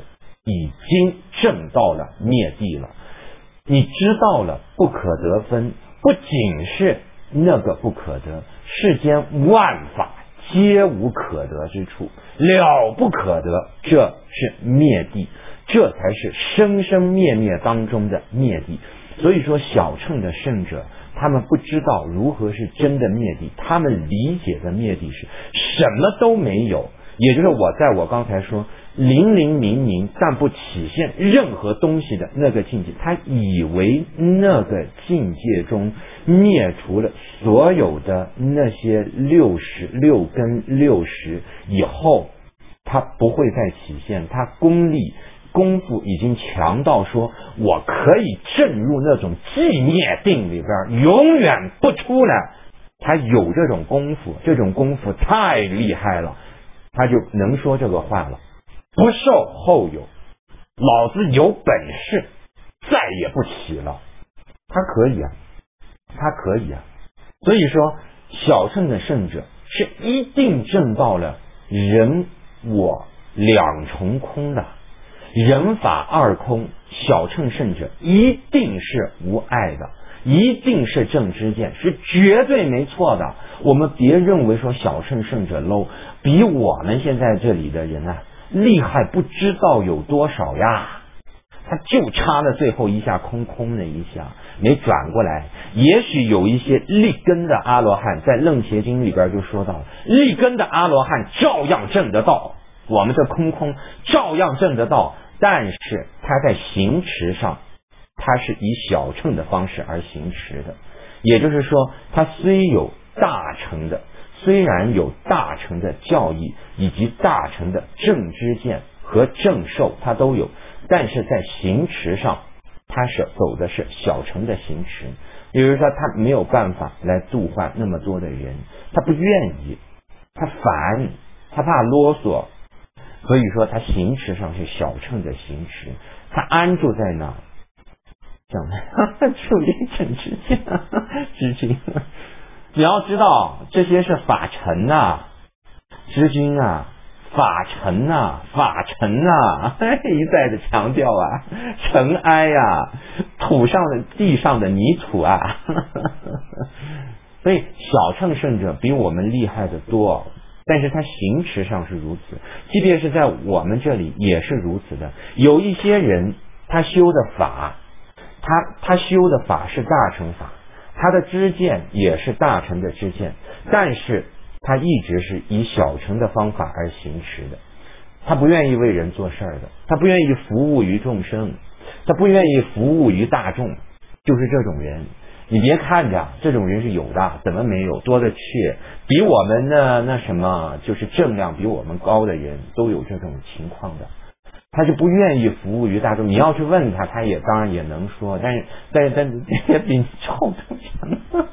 已经证到了灭地了。你知道了不可得分，不仅是那个不可得，世间万法皆无可得之处，了不可得，这是灭地，这才是生生灭灭当中的灭地。所以说小乘的圣者，他们不知道如何是真的灭地，他们理解的灭地是什么都没有，也就是我在我刚才说灵灵明明但不体现任何东西的那个境界，他以为那个境界中灭除了所有的那些六十六根六十以后，他不会再体现，他功力功夫已经强到说我可以证入那种寂灭定里边永远不出来，他有这种功夫，这种功夫太厉害了，他就能说这个话了，不受后有，老子有本事再也不起了，他可以啊，他可以啊。所以说小乘的圣者是一定证到了人我两重空的，人法二空，小乘圣者一定是无碍的，一定是正知见，是绝对没错的。我们别认为说小乘圣者 low， 比我们现在这里的人啊厉害不知道有多少呀，他就差了最后一下空空那一下没转过来。也许有一些立根的阿罗汉，在楞伽经里边就说到了，立根的阿罗汉照样证得到，我们这空空照样证得到，但是他在行持上他是以小乘的方式而行持的，也就是说他虽有大乘的，虽然有大乘的教义以及大乘的正知见和正受他都有，但是在行持上他是走的是小乘的行持。比如说他没有办法来度化那么多的人，他不愿意，他烦，他怕啰嗦，所以说他行持上是小乘的行持，他安住在哪？讲的处于正知见知君，你要知道这些是法尘啊，知君啊，法尘啊，法尘啊，一再的强调啊，尘埃啊，土上的地上的泥土啊，所以小乘圣者比我们厉害的多，但是他行持上是如此，即便是在我们这里也是如此的。有一些人他修的法，他他修的法是大乘法，他的知见也是大乘的知见，但是他一直是以小乘的方法而行持的，他不愿意为人做事儿的，他不愿意服务于众生，他不愿意服务于大众，就是这种人。你别看着这种人是有的，怎么没有，多的去，比我们的那什么就是正量比我们高的人都有这种情况的，他就不愿意服务于大众。你要去问他，他也当然也能说，但是但是但是也比你臭不强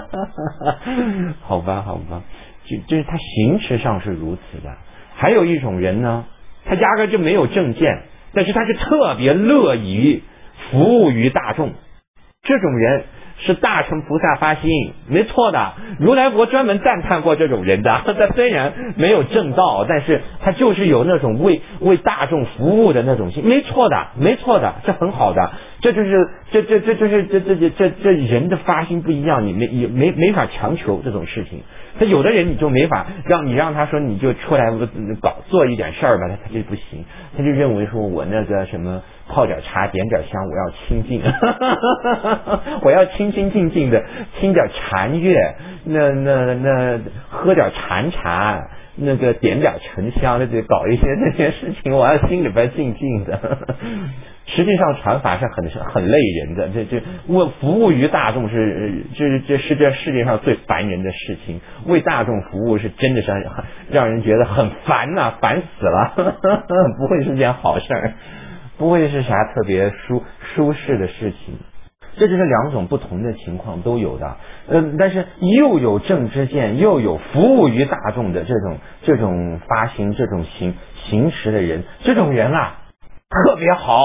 好吧好吧，就就是他行持上是如此的。还有一种人呢，他压根就没有正见，但是他是特别乐于服务于大众，这种人是大乘菩萨发心，没错的。如来佛专门赞叹过这种人的，他虽然没有正道，但是他就是有那种为为大众服务的那种心，没错的，没错的，这很好的。这就是这这这就是这这这这这人的发心不一样，你没也没没法强求这种事情。他有的人你就没法让你让他说你就出来搞做一点事儿吧，他他就不行，他就认为说我那个什么泡点茶点点香，我要清净我要清清净净的听点禅乐，那那那喝点禅茶，那个点点沉香，那就搞一些这些事情，我要心里边静静的实际上传法是很很累人的，这这为服务于大众是这这是这世界上最烦人的事情，为大众服务是真的是让人觉得很烦呐、啊，烦死了不会是件好事儿，不会是啥特别舒舒适的事情。这就是两种不同的情况都有的，嗯，但是又有正知见，又有服务于大众的这种这种发心、这种行行持的人，这种人啊特别好，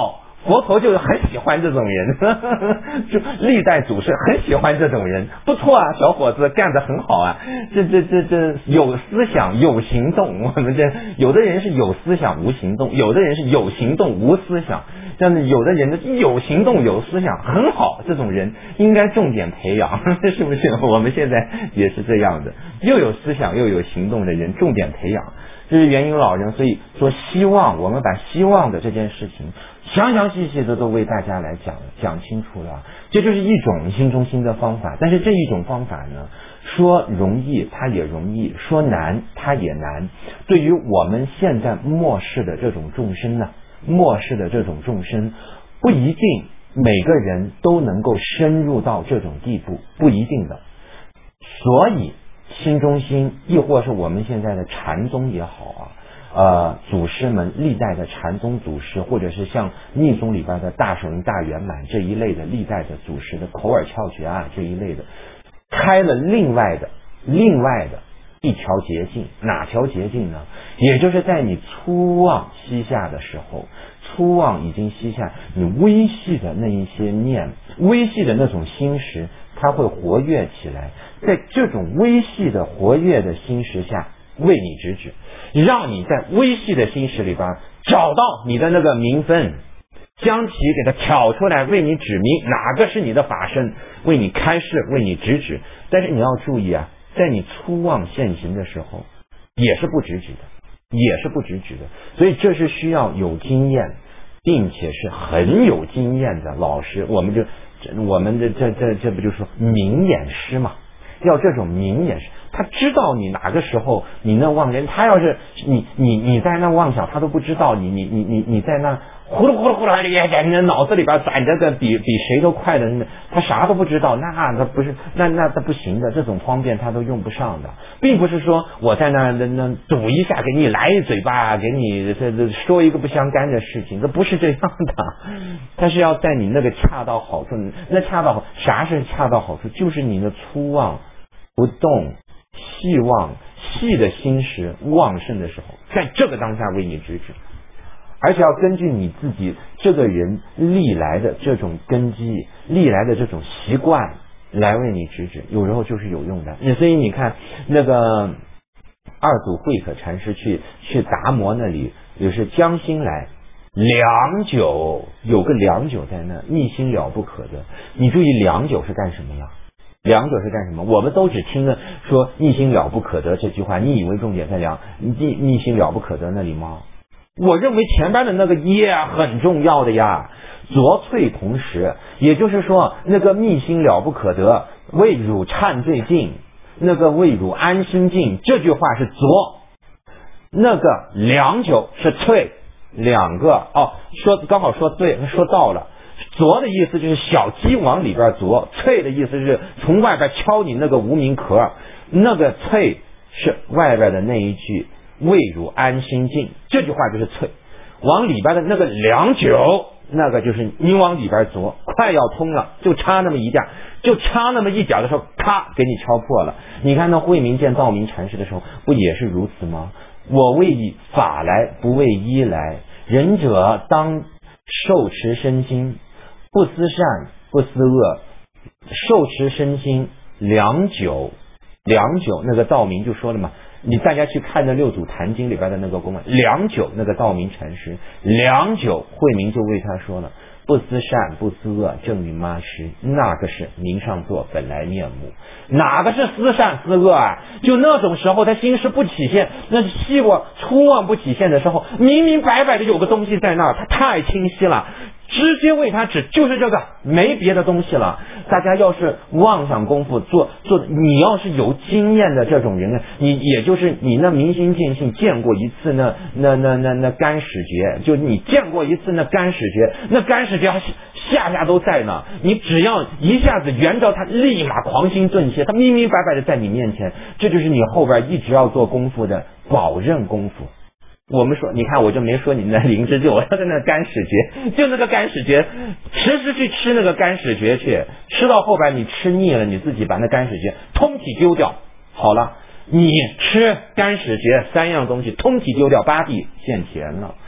佛陀就很喜欢这种人，呵呵呵，就历代祖师很喜欢这种人，不错啊，小伙子干得很好啊，这这这这有思想有行动，我们这有的人是有思想无行动，有的人是有行动无思想，这样的有的人有行动有思想很好，这种人应该重点培养，是不是？我们现在也是这样的，又有思想又有行动的人重点培养，这是元婴老人。所以说希望我们把希望的这件事情详详细细的都为大家来讲讲清楚了，这就是一种新中心的方法。但是这一种方法呢，说容易它也容易，说难它也难。对于我们现在末世的这种众生呢，末世的这种众生不一定每个人都能够深入到这种地步，不一定的。所以新中心亦或是我们现在的禅宗也好啊，呃，祖师们历代的禅宗祖师，或者是像密宗里边的大手印大圆满这一类的历代的祖师的口耳窍诀啊这一类的，开了另外的另外的一条捷径。哪条捷径呢？也就是在你粗妄西下的时候，粗妄已经西下，你微细的那一些念，微细的那种心识，它会活跃起来。在这种微细的活跃的心识下，为你直指，让你在微细的心识里边找到你的那个名分，将其给它挑出来，为你指明哪个是你的法身，为你开示，为你直指。但是你要注意啊，在你粗妄现行的时候也是不直指的，也是不直指的。所以这是需要有经验并且是很有经验的老师，我们就我们的这这这不就是说明眼师嘛，要这种明眼师，他知道你哪个时候你那妄人，他要是你你你在那妄想，他都不知道你你你你你在那呼噜呼噜呼噜也在你脑子里边攒着个比比谁都快的，他啥都不知道，那他不是那那他不行的，这种方便他都用不上的，并不是说我在那那那赌一下给你来一嘴巴，给你这这说一个不相干的事情，这不是这样的，他是要在你那个恰到好处。那恰到啥是恰到好处？就是你的粗妄不动，细妄细的心识旺盛的时候，在这个当下为你直指，而且要根据你自己这个人历来的这种根基，历来的这种习惯来为你直指，有时候就是有用的。所以你看那个二祖慧可禅师去去达摩那里，也是将心来良久，有个良久在那，密心了不可的。你注意良久是干什么呀？良久是干什么？我们都只听了说密心了不可得这句话，你以为重点在良密密心了不可得那里吗？我认为前边的那个业很重要的呀，浊瘁同时，也就是说那个密心了不可得，为汝忏罪尽，那个为汝安心尽，这句话是浊，那个良久是瘁，两个哦，说刚好说对，说到了。浊的意思就是小鸡往里边啄，瘁的意思是从外边敲你那个无名壳，那个瘁是外边的那一句为汝安心尽，这句话就是瘁。往里边的那个良久，那个就是你往里边啄，快要通了，就差那么一点，就差那么一点的时候，咔给你敲破了。你看那慧明见道明禅师的时候，不也是如此吗？我为法来，不为医来，仁者当受持身心，不思善不思恶，受持身心良久。良久那个道明就说了嘛，你大家去看那六祖坛经里边的那个公案，良久那个道明禅师，良久慧明就为他说了，不思善不思恶，正明妈师，那个是明上座本来面目。哪个是思善思恶啊？就那种时候他心识不起现，那细妄粗妄不起现的时候，明明白白的有个东西在那儿，他太清晰了，直接为他指，就是这个，没别的东西了。大家要是妄想功夫做做，你要是有经验的这种人，你也就是你那明心见性见过一次那那那那那干屎劫，就你见过一次那干屎劫，那干屎劫下下都在呢，你只要一下子圆着他，立马狂心顿歇，他明明白白的在你面前，这就是你后边一直要做功夫的保证功夫。我们说，你看我就没说你那灵芝就我要在那干屎节，就那个干屎节，时时去吃那个干屎节去，吃到后边你吃腻了，你自己把那干屎节通体丢掉，好了，你吃干屎节三样东西通体丢掉，八地现前了。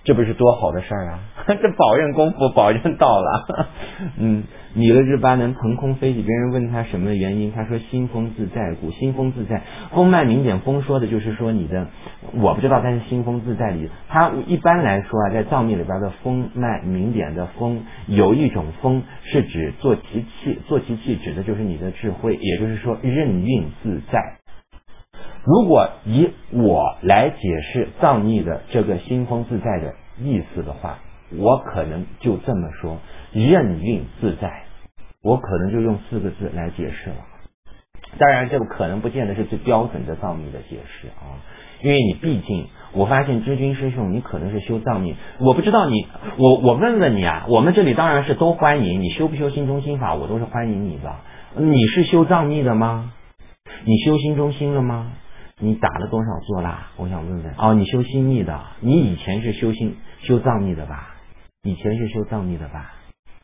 这不是多好的事儿啊！这保任功夫保证到了。嗯，弥勒日巴能腾空飞起，别人问他什么原因，他说心风自在故。心风自在，风脉明点，风说的就是说你的，我不知道，但是心风自在里，它一般来说啊，在藏密里边的风脉明点的风，有一种风是指坐其气，坐其气指的就是你的智慧，也就是说任运自在。如果以我来解释藏密的这个心风自在的意思的话，我可能就这么说，任运自在，我可能就用四个字来解释了。当然这个可能不见得是最标准的藏密的解释啊，因为你毕竟我发现知君师兄你可能是修藏密，我不知道你，我我问问你啊，我们这里当然是都欢迎你修不修心中心法，我都是欢迎你的。你是修藏密的吗？你修心中心了吗？你打了多少坐啦？我想问问。哦，你修心密的，你以前是修心修藏密的吧？以前是修藏密的吧？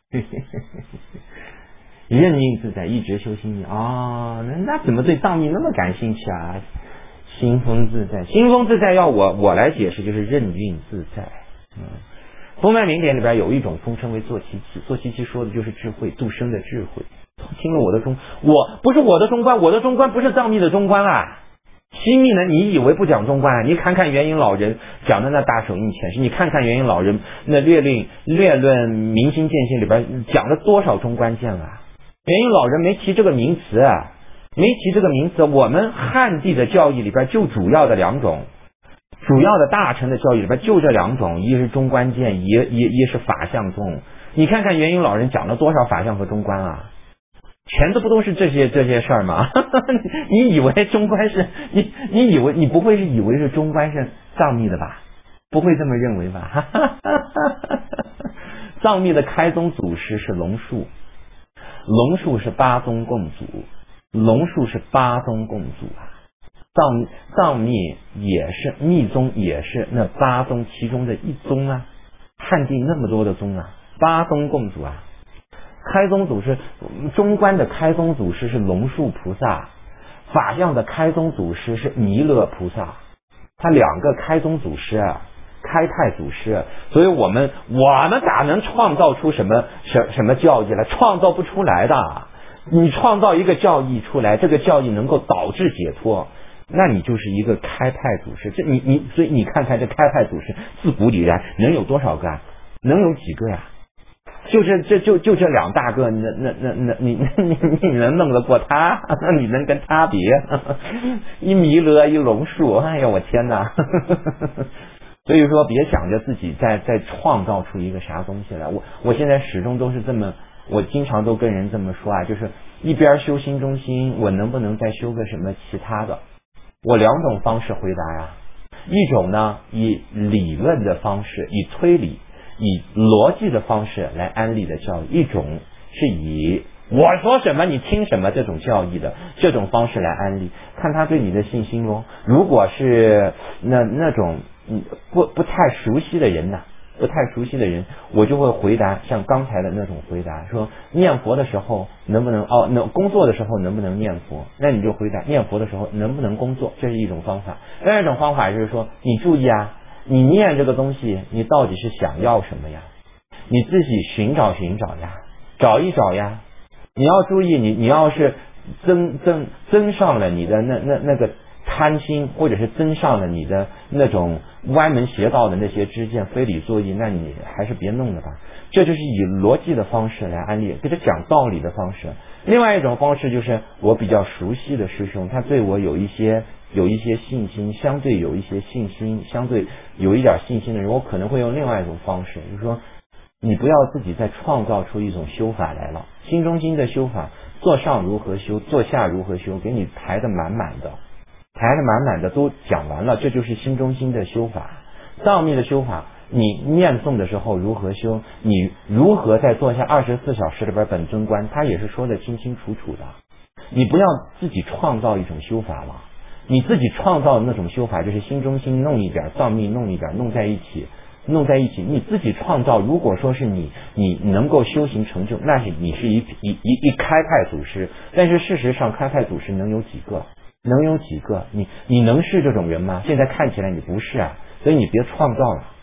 任运自在，一直修心密。哦，那那怎么对藏密那么感兴趣啊？心风自在，心风自在要我我来解释，就是任运自在。嗯，风脉明点里边有一种风称为坐其气，坐其气说的就是智慧，度生的智慧。听了我的中，我不是我的中观，我的中观不是藏密的中观啊。心密呢？你以为不讲中观啊？你看看元婴老人讲的那大手印前世，你看看元婴老人那略论略论明心见性里边讲了多少中观见啊？元婴老人没提这个名词啊，没提这个名词。我们汉地的教义里边就主要的两种，主要的大乘的教义里边就这两种，一是中观见，一一一是法相宗。你看看元婴老人讲了多少法相和中观啊？全都不都是这些这些事儿吗？你以为中观是你你以为你不会是以为是中观是藏密的吧？不会这么认为吧？藏密的开宗祖师是龙树，龙树是八宗共祖，龙树是八宗共祖啊。藏藏密也是密宗，也是那八宗其中的一宗啊。汉地那么多的宗啊，八宗共祖啊。开宗祖师，中观的开宗祖师是龙树菩萨，法相的开宗祖师是弥勒菩萨，他两个开宗祖师啊，开泰祖师，所以我们我们咋能创造出什么什什么教义来？创造不出来的。你创造一个教义出来，这个教义能够导致解脱，那你就是一个开泰祖师。这你你所以你看看这开泰祖师自古以来能有多少个？能有几个呀？就是这就就这两大个，那那那那你你你能弄得过他？那你能跟他比？一弥勒一龙树，哎呀我天哪！所以说别想着自己再再创造出一个啥东西来。我我现在始终都是这么，我经常都跟人这么说啊，就是一边修心中心，我能不能再修个什么其他的？我两种方式回答呀，一种呢以理论的方式，以推理。以逻辑的方式来安利的教育，一种是以我说什么你听什么这种教义的这种方式来安利，看他对你的信心咯。如果是那那种不不太熟悉的人呢、啊，不太熟悉的人，我就会回答像刚才的那种回答，说念佛的时候能不能哦，能工作的时候能不能念佛？那你就回答念佛的时候能不能工作？这是一种方法。另外一种方法就是说，你注意啊。你念这个东西，你到底是想要什么呀？你自己寻找寻找呀，找一找呀。你要注意，你你要是增增增上了你的那那那个贪心，或者是增上了你的那种歪门邪道的那些知见、非理作意，那你还是别弄了吧。这就是以逻辑的方式来安利，给他讲道理的方式。另外一种方式就是我比较熟悉的师兄，他对我有一些。有一些信心，相对有一些信心，相对有一点信心的人，我可能会用另外一种方式，就是说，你不要自己再创造出一种修法来了。心中心的修法，坐上如何修，坐下如何修，给你排得满满的，排得满满的都讲完了，这就是心中心的修法。藏密的修法，你念诵的时候如何修，你如何在坐下二十四小时里边本尊观，他也是说得清清楚楚的。你不要自己创造一种修法了。你自己创造的那种修法，就是心中心弄一点，藏密弄一点，弄在一起，弄在一起。你自己创造，如果说是你，你能够修行成就，那是你是一一一一开派祖师。但是事实上，开派祖师能有几个？能有几个？你你能是这种人吗？现在看起来你不是啊，所以你别创造了。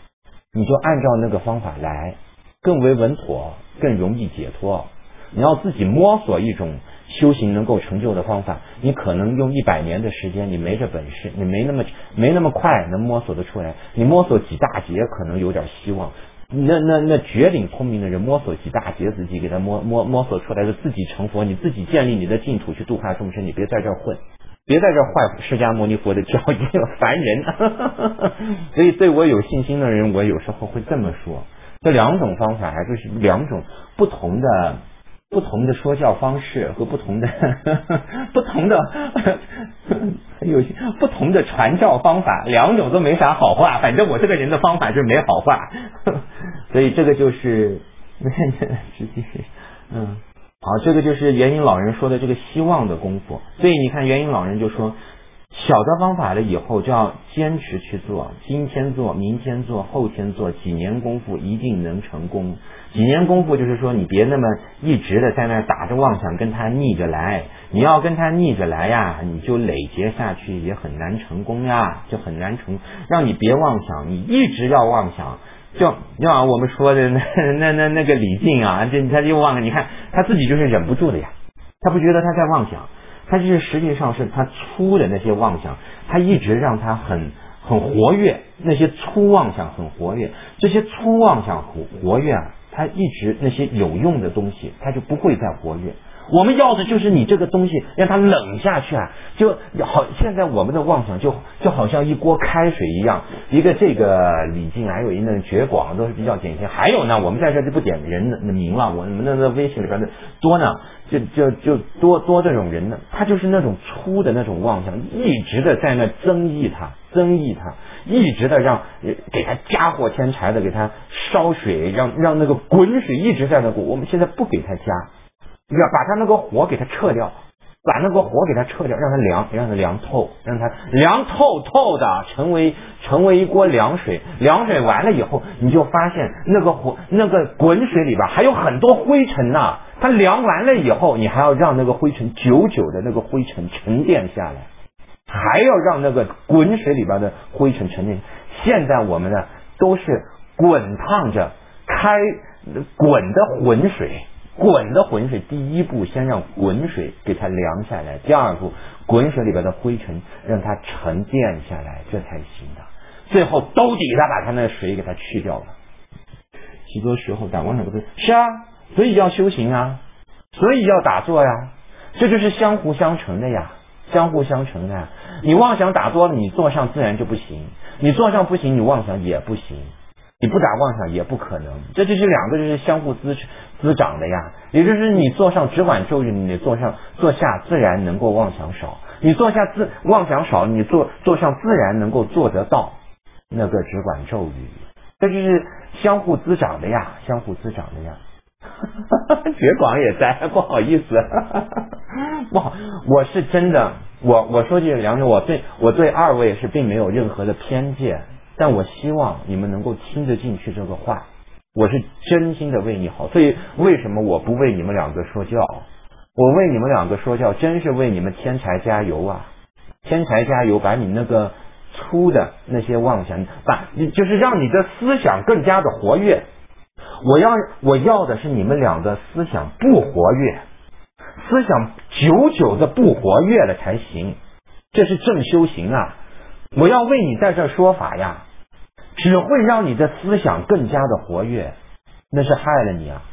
你就按照那个方法来，更为稳妥，更容易解脱。你要自己摸索一种修行能够成就的方法，你可能用一百年的时间，你没这本事，你没那么没那么快能摸索得出来。你摸索几大劫可能有点希望，那那那绝顶聪明的人摸索几大劫，自己给他摸摸摸索出来的，自己成佛，你自己建立你的净土去度化众生，你别在这儿混，别在这儿坏释迦牟尼佛的教义，烦人。所以对我有信心的人，我有时候会这么说，这两种方法还就是两种不同的不同的说教方式和不同的不同的有不同的传教方法，两种都没啥好话，反正我这个人的方法就是没好话。所以这个就是实际是嗯好，这个就是元婴老人说的这个希望的功夫。所以你看元婴老人就说，小的方法了以后就要坚持去做，今天做，明天做，后天做，几年功夫一定能成功。几年功夫就是说你别那么一直的在那打着妄想跟他逆着来，你要跟他逆着来呀，你就累劫下去也很难成功呀，就很难成。让你别妄想，你一直要妄想，就像我们说的那那那那个李靖啊，这他就忘了，你看他自己就是忍不住的呀，他不觉得他在妄想，他就是实际上是他粗的那些妄想，他一直让他很很活跃，那些粗妄想很活跃，这些粗妄想活活跃啊，他一直那些有用的东西，他就不会再活跃。我们要的就是你这个东西让它冷下去啊，就好。现在我们的妄想就就好像一锅开水一样，一个这个李靖，还有一个绝广，都是比较典型。还有呢，我们在这就不点人的名了，我们那个微信里边的多呢，就就就多多这种人呢，他就是那种粗的那种妄想，一直的在那增益他，增益他，一直的让给他加火添柴的给他烧水，让让那个滚水一直在那滚。我们现在不给他加。要把他那个火给他撤掉，把那个火给他撤掉，让他凉，让他凉透，让他凉透透的，成为成为一锅凉水。凉水完了以后，你就发现那个火那个滚水里边还有很多灰尘呐、啊。它凉完了以后，你还要让那个灰尘久久的那个灰尘沉淀下来，还要让那个滚水里边的灰尘沉淀。现在我们呢都是滚烫着开滚的浑水。滚的浑水，第一步先让滚水给它凉下来，第二步滚水里边的灰尘让它沉淀下来，这才行的。最后兜底的把它那水给它去掉了。许多时候打妄想对，是啊，所以要修行啊，所以要打坐呀，这就是相互相成的呀，相互相成的呀。你妄想打多了，你坐上自然就不行，你坐上不行，你妄想也不行。你不打妄想也不可能，这就是两个就是相互滋滋长的呀。也就是你坐上只管咒语，你坐上坐下自然能够妄想少；你坐下自妄想少，你坐坐上自然能够做得到那个只管咒语。这就是相互滋长的呀，相互滋长的呀。绝广也在，不好意思，不好，我是真的，我我说句良心，我对我对二位是并没有任何的偏见。但我希望你们能够听得进去这个话，我是真心的为你好。所以为什么我不为你们两个说教？我为你们两个说教，真是为你们添柴加油啊！添柴加油，把你那个粗的那些妄想，把就是让你的思想更加的活跃。我要我要的是你们俩的思想不活跃，思想久久的不活跃了才行，这是正修行啊！我要为你在这说法呀，只会让你的思想更加的活跃，那是害了你啊，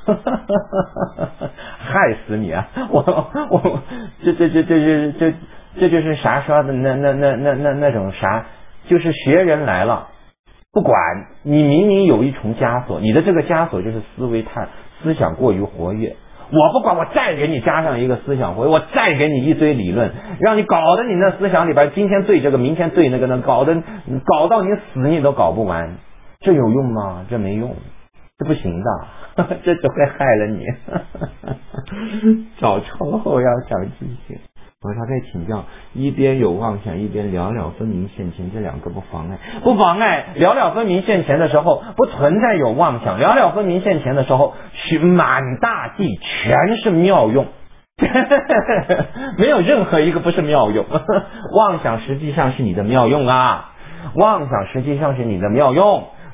害死你啊！我我这这这这这这这就是啥说的那那那那那那种啥，就是学人来了，不管你明明有一重枷锁，你的这个枷锁就是思维太思想过于活跃。我不管，我再给你加上一个思想活跃，我再给你一堆理论，让你搞得你那思想里边今天对这个，明天对那个呢，搞得搞到你死你都搞不完，这有用吗？这没用，这不行的，这只会害了你。找臭后要长记性。我他在请教，一边有妄想，一边了了分明现前，这两个不妨碍，不妨碍。了了分明现前的时候，不存在有妄想；了了分明现前的时候，是满大地全是妙用，没有任何一个不是妙用。妄想实际上是你的妙用啊，妄想实际上是你的妙用。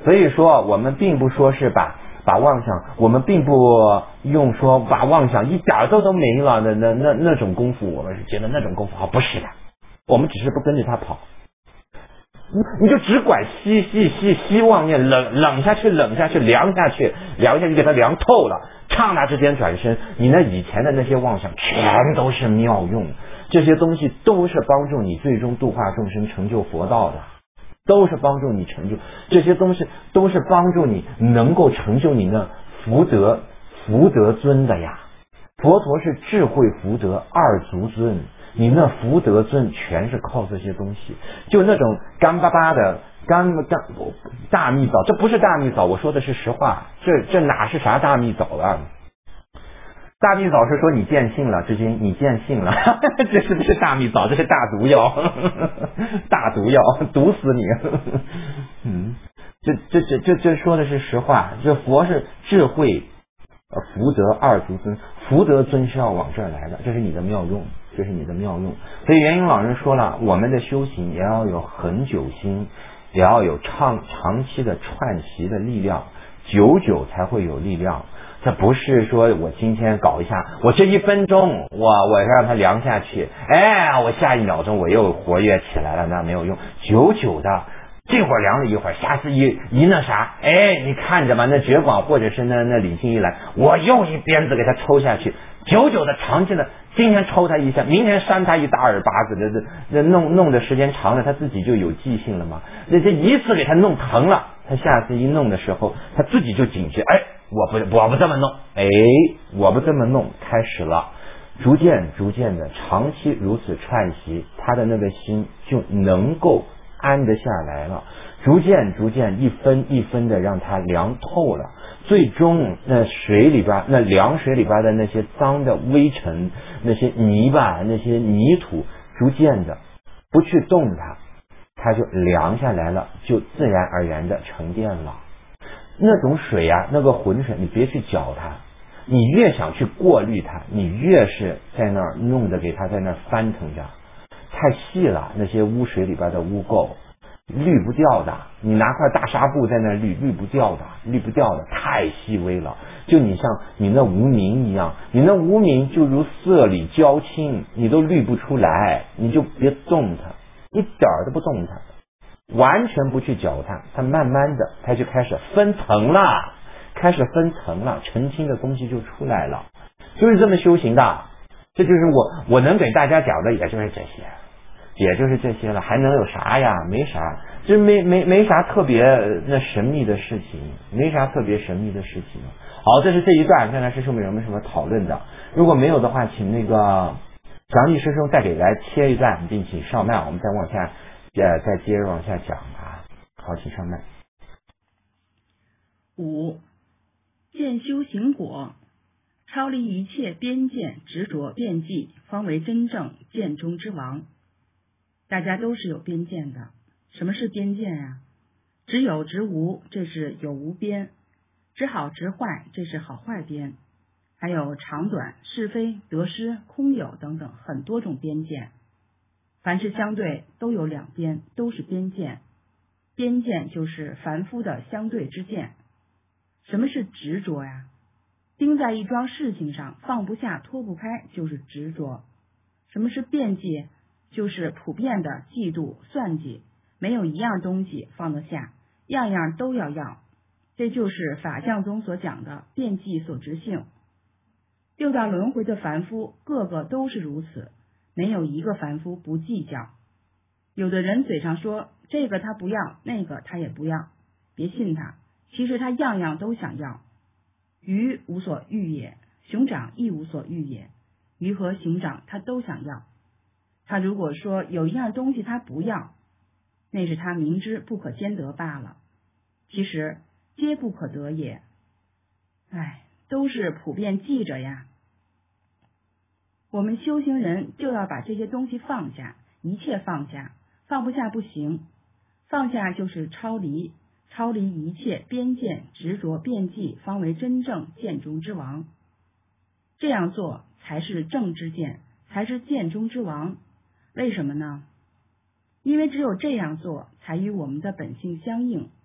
所以说我们并不说是把把妄想，我们并不用说把妄想一点都都没了的那那那种功夫，我们是觉得那种功夫好，不是的，我们只是不跟着他跑。你就只管吸吸吸吸妄念，冷冷下去，冷下去，凉下去，凉下去，给它凉透了。刹那之间转身，你那以前的那些妄想全都是妙用，这些东西都是帮助你最终度化众生、成就佛道的，都是帮助你成就这些东西，都是帮助你能够成就你那福德福德尊的呀。佛陀是智慧福德二足尊。你那福德尊全是靠这些东西，就那种干巴巴的干干大蜜枣，这不是大蜜枣，我说的是实话，这这哪是啥大蜜枣啊？大蜜枣是说你见性了，这些你见性了，这是不是大蜜枣？这是大毒药，大毒药，毒死你！嗯，这这这这这说的是实话，这佛是智慧福德二足尊，福德尊是要往这儿来的，这是你的妙用。这是你的妙用，所以元英老人说了，我们的修行也要有恒久心，也要有长长期的串习的力量，久久才会有力量。这不是说我今天搞一下，我这一分钟我我让它凉下去，哎，我下一秒钟我又活跃起来了，那没有用。久久的，这会儿凉了一会儿，下次一一那啥，哎，你看着吧，那觉广或者是那那理性一来，我又一鞭子给它抽下去，久久的长期的。今天抽他一下，明天扇他一大耳巴子，这这这弄弄的时间长了，他自己就有记性了嘛。那这一次给他弄疼了，他下次一弄的时候，他自己就警觉，哎，我不我不这么弄，哎，我不这么弄，开始了，逐渐逐渐的，长期如此串习，他的那个心就能够安得下来了。逐渐逐渐，一分一分的让它凉透了。最终那水里边，那凉水里边的那些脏的微尘，那些泥巴，那些泥土，逐渐的不去动它，它就凉下来了，就自然而然的沉淀了。那种水啊，那个浑水，你别去搅它，你越想去过滤它，你越是在那儿弄得给它在那儿翻腾着，太细了，那些污水里边的污垢。滤不掉的，你拿块大纱布在那滤，滤不掉的，滤不掉的，太细微了。就你像你那无名一样，你那无名就如色里交青，你都滤不出来，你就别动它，一点儿都不动它，完全不去搅它，它慢慢的，它就开始分层了，开始分层了，澄清的东西就出来了，就是这么修行的。这就是我我能给大家讲的，也就是这些。也就是这些了，还能有啥呀？没啥，这没没没啥特别那神秘的事情，没啥特别神秘的事情。好，这是这一段，看看师兄们有没有什么讨论的。如果没有的话，请那个祥利师兄再给来切一段，并请上麦，我们再往下呃再接着往下讲啊。好，请上麦。 五，见修行果，超离一切边见执着辩计，方为真正见中之王。大家都是有边见的。什么是边见呀？只有执无，这是有无边；执好执坏，这是好坏边。还有长短、是非、得失、空有等等很多种边见。凡是相对都有两边，都是边见。边见就是凡夫的相对之见。什么是执着呀？盯在一桩事情上放不下脱不开，就是执着。什么是辩计？就是普遍的嫉妒算计，没有一样东西放得下，样样都要要，这就是法相宗所讲的辩计所执性。六道轮回的凡夫个个都是如此，没有一个凡夫不计较。有的人嘴上说这个他不要，那个他也不要，别信他，其实他样样都想要。鱼无所欲也，熊掌亦无所欲也，鱼和熊掌他都想要。他如果说有一样东西他不要，那是他明知不可兼得罢了，其实皆不可得也。唉，都是普遍记着呀。我们修行人就要把这些东西放下，一切放下，放不下不行。放下就是超离，超离一切边见执着辩计，方为真正见中之王。这样做才是正之见，才是见中之王。为什么呢？因为只有这样做才与我们的本性相应。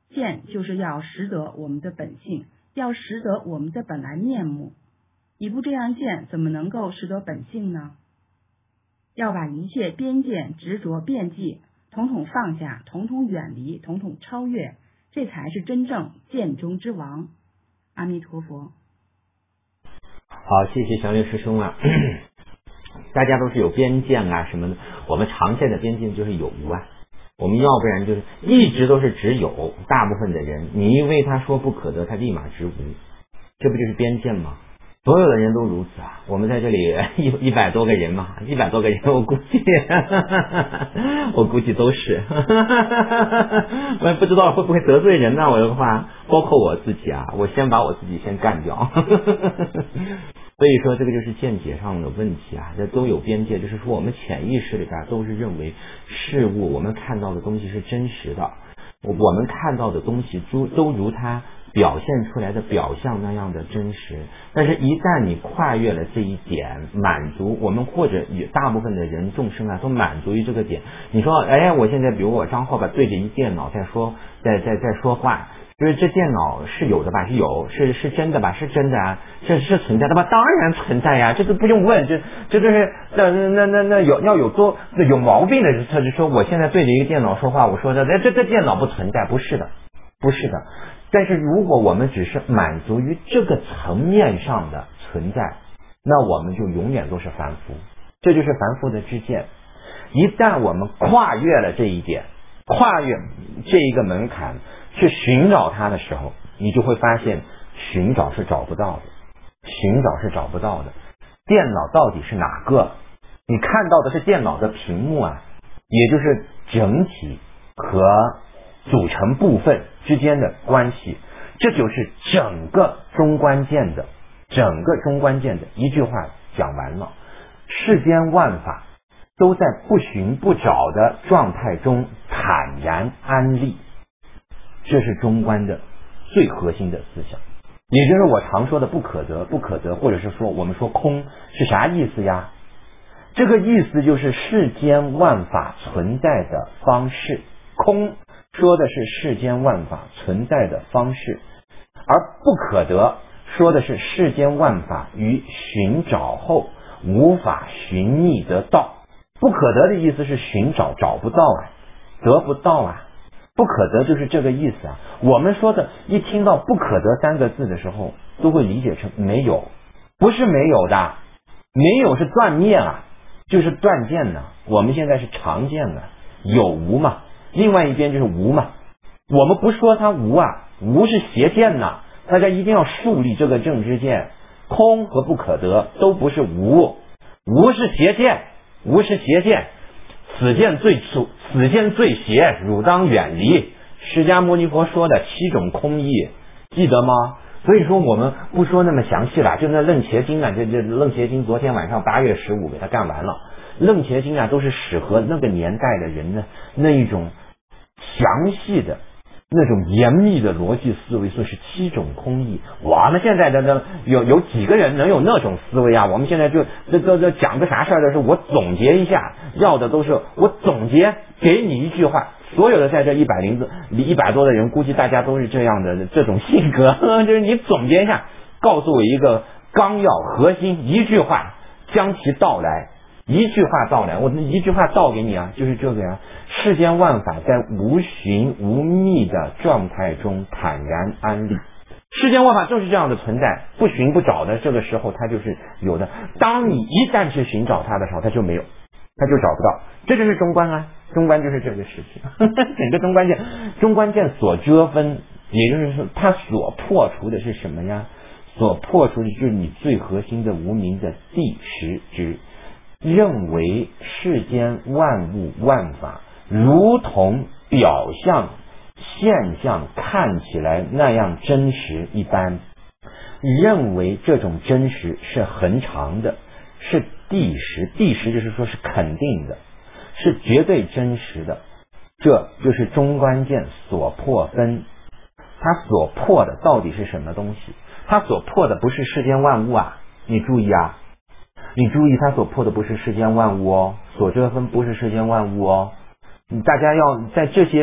见就是要识得我们的本性，要识得我们的本来面目。你不这样见，怎么能够识得本性呢？要把一切边见、执着、辩计统统放下，统统远离，统统超越，这才是真正见中之王。阿弥陀佛。 好，谢谢祥林师兄啊。大家都是有边见啊什么的，我们常见的边见就是有无啊。我们要不然就是一直都是只有，大部分的人你因为他说不可得，他立马直无，这不就是边见吗？所有的人都如此啊！我们在这里一一百多个人嘛，一百多个人，我估计我估计都是，我也不知道会不会得罪人呢？我的话，包括我自己啊，我先把我自己先干掉。所以说，这个就是见解上的问题啊，这都有边界，就是说我们潜意识里边都是认为事物，我们看到的东西是真实的，我们看到的东西都都如它表现出来的表象那样的真实，但是一旦你跨越了这一点，满足我们或者也大部分的人众生啊，都满足于这个点。你说，哎，我现在比如我张浩吧，对着一电脑在说，在在在说话，就是这电脑是有的吧？是有，是是真的吧？是真的啊？这是存在的吧？当然存在呀，这都不用问，这这就是那那那那有要有多有毛病的，他就说我现在对着一个电脑说话，我说的这这电脑不存在，不是的，不是的。但是如果我们只是满足于这个层面上的存在，那我们就永远都是凡夫，这就是凡夫的知见。一旦我们跨越了这一点，跨越这一个门槛去寻找它的时候，你就会发现寻找是找不到的，寻找是找不到的。电脑到底是哪个？你看到的是电脑的屏幕啊，也就是整体和组成部分之间的关系，这就是整个中观见的整个中观见的一句话讲完了。世间万法都在不寻不找的状态中坦然安立，这是中观的最核心的思想，也就是我常说的不可得。不可得或者是说我们说空是啥意思呀？这个意思就是世间万法存在的方式，空说的是世间万法存在的方式，而不可得说的是世间万法于寻找后无法寻觅得到。不可得的意思是寻找找不到啊，得不到啊，不可得就是这个意思啊。我们说的一听到不可得三个字的时候，都会理解成没有，不是没有的，没有是断灭啊，就是断见呢。我们现在是常见的有无嘛，另外一边就是无嘛。我们不说它无啊，无是邪见呐，大家一定要树立这个正知见。空和不可得都不是无，无是邪见，无是邪见，此见最粗，此见最邪，汝当远离。释迦牟尼佛说的七种空义，记得吗？所以说我们不说那么详细了，就那楞伽经啊，这这楞伽经昨天晚上八月十五给他干完了。楞伽经啊，都是适合那个年代的人的那一种详细的那种严密的逻辑思维，所以是七种空义。我们现在的呢，有有几个人能有那种思维啊？我们现在就这这这讲个啥事儿的时候，我总结一下，要的都是我总结给你一句话。所有的在这一百零一百多的人，估计大家都是这样的这种性格，就是你总结一下，告诉我一个纲要核心，一句话将其道来。一句话道来，我一句话道给你啊，就是这个呀。世间万法在无寻无觅的状态中坦然安立，世间万法就是这样的存在，不寻不找的，这个时候它就是有的。当你一旦去寻找它的时候，它就没有，它就找不到。这就是中观啊，中观就是这个事情。整个中观见，中观见所遮分，也就是说它所破除的是什么呀？所破除的就是你最核心的无明的第十支，认为世间万物万法如同表象现象看起来那样真实一般，认为这种真实是恒常的，是第十，第十就是说是肯定的，是绝对真实的。这就是中观见所破分，它所破的到底是什么东西？它所破的不是世间万物啊，你注意啊，你注意，它所破的不是世间万物哦，所遮分不是世间万物哦。大家要在这些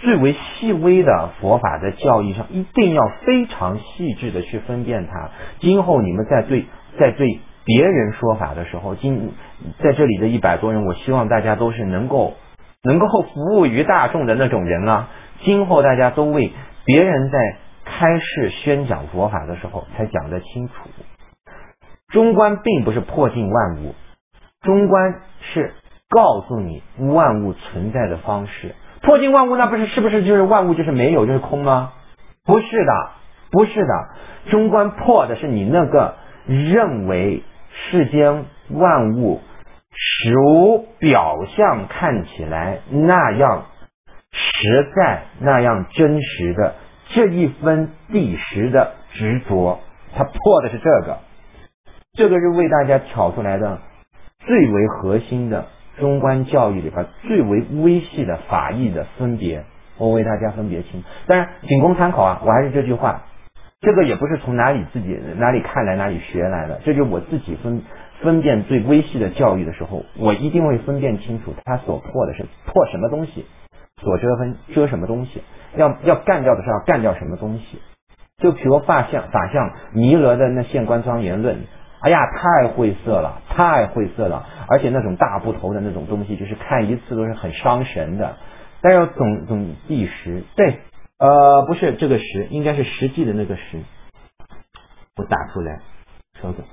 最为细微的佛法的教义上，一定要非常细致的去分辨它。今后你们在对在对别人说法的时候，今在这里的一百多人，我希望大家都是能够能够服务于大众的那种人啊。今后大家都为别人在开示宣讲佛法的时候才讲得清楚。中观并不是破尽万物，中观是告诉你万物存在的方式。破尽万物，那不是是不是就是万物就是没有就是空吗？不是的，不是的。中观破的是你那个认为世间万物如表象看起来那样实在那样真实的这一分地实的执着，它破的是这个。这个是为大家挑出来的最为核心的中观教育里边最为微细的法义的分别，我为大家分别清。当然仅供参考啊，我还是这句话，这个也不是从哪里自己哪里看来哪里学来的，这就是我自己分分辨最微细的教育的时候，我一定会分辨清楚它所破的是破什么东西，所遮分遮什么东西，要要干掉的是要干掉什么东西。就比如法相法相弥勒的那现观庄严论，哎呀，太晦涩了，太晦涩了，而且那种大部头的那种东西，就是看一次都是很伤神的。但是总总第十，对，呃，不是这个十，应该是实际的那个十，我打出来，稍等，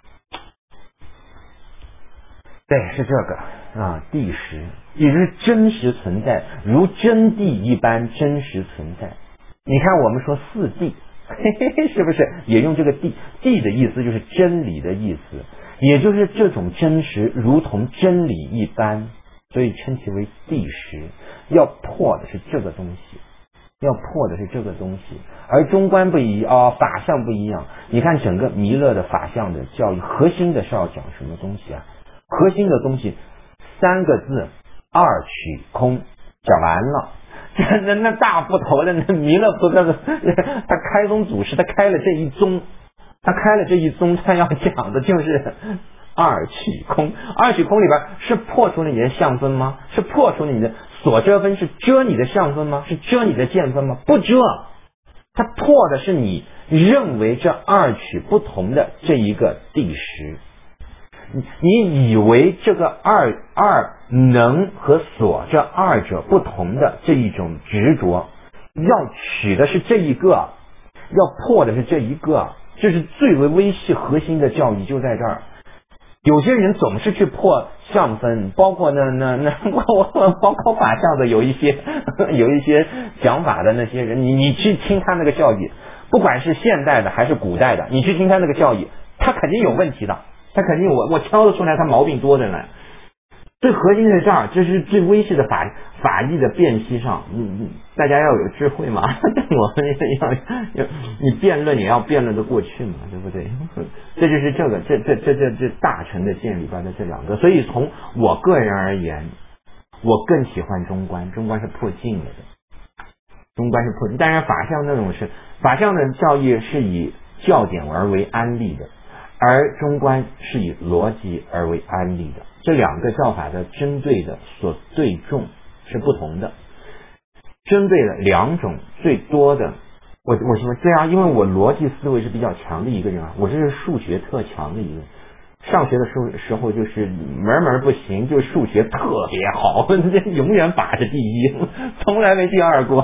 对，是这个啊，第十，也就是真实存在，如真谛一般真实存在。你看，我们说四谛。嘿嘿嘿，是不是也用这个谛？谛的意思就是真理的意思，也就是这种真实如同真理一般，所以称其为谛实。要破的是这个东西，要破的是这个东西。而中观不一样、哦、法相不一样。你看整个弥勒的法相的教育，核心的是要讲什么东西啊？核心的东西三个字：二取空。讲完了。那那大部头的那弥勒菩萨，他开宗祖师，他开了这一宗，他开了这一宗，他要讲的就是二取空。二取空里边是破除了你的相分吗？是破除了你的所遮分，是遮你的相分吗？是遮你的见分吗？不遮，他破的是你认为这二取不同的这一个谛实。你以为这个二二能和所这二者不同的这一种执着，要取的是这一个，要破的是这一个，这是最为微细核心的教育就在这儿。有些人总是去破相分，包括那那那包括法相的有一些有一些讲法的那些人，你你去听他那个教义，不管是现代的还是古代的，你去听他那个教义，他肯定有问题的。他肯定我我挑得出来，他毛病多着呢。最核心在这儿，这是最微细的法法义的辨析上，嗯嗯，大家要有智慧嘛，我们要要你辩论也要辩论得过去嘛，对不对？这就是这个这这这这这大乘的见里边的这两个，所以从我个人而言，我更喜欢中观，中观是破尽了的，中观是破尽，当然法相那种是法相的教义是以教典而为安立的。而中观是以逻辑而为安立的，这两个教法的针对的所对重是不同的。针对的两种最多的，我我说这样，因为我逻辑思维是比较强的一个人啊，我是数学特强的一个人。上学的时候时候就是门门不行，就数学特别好，永远把着第一，从来没第二过。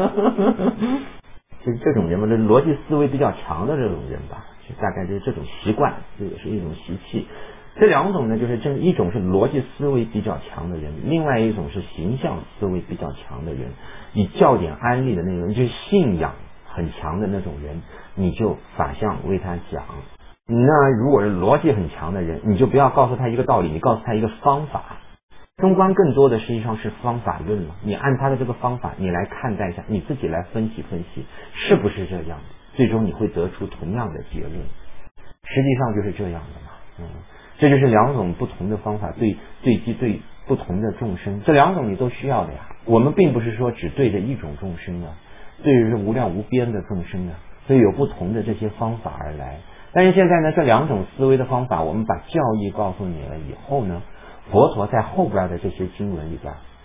就是这种人嘛，这逻辑思维比较强的这种人吧。大概就是这种习惯，这也是一种习气。这两种呢，就是这一种是逻辑思维比较强的人，另外一种是形象思维比较强的人，以教典安立的那种，就是信仰很强的那种人，你就法相为他讲。那如果是逻辑很强的人，你就不要告诉他一个道理，你告诉他一个方法。中观更多的实际上是方法论了，你按他的这个方法，你来看待一下，你自己来分析分析，是不是这样的？最终你会得出同样的结论，实际上就是这样的嘛。嗯，这就是两种不同的方法对对击对不同的众生，这两种你都需要的呀。我们并不是说只对着一种众生啊，对着无量无边的众生啊，所以有不同的这些方法而来。但是现在呢，这两种思维的方法，我们把教义告诉你了以后呢，佛陀在后边的这些经文里边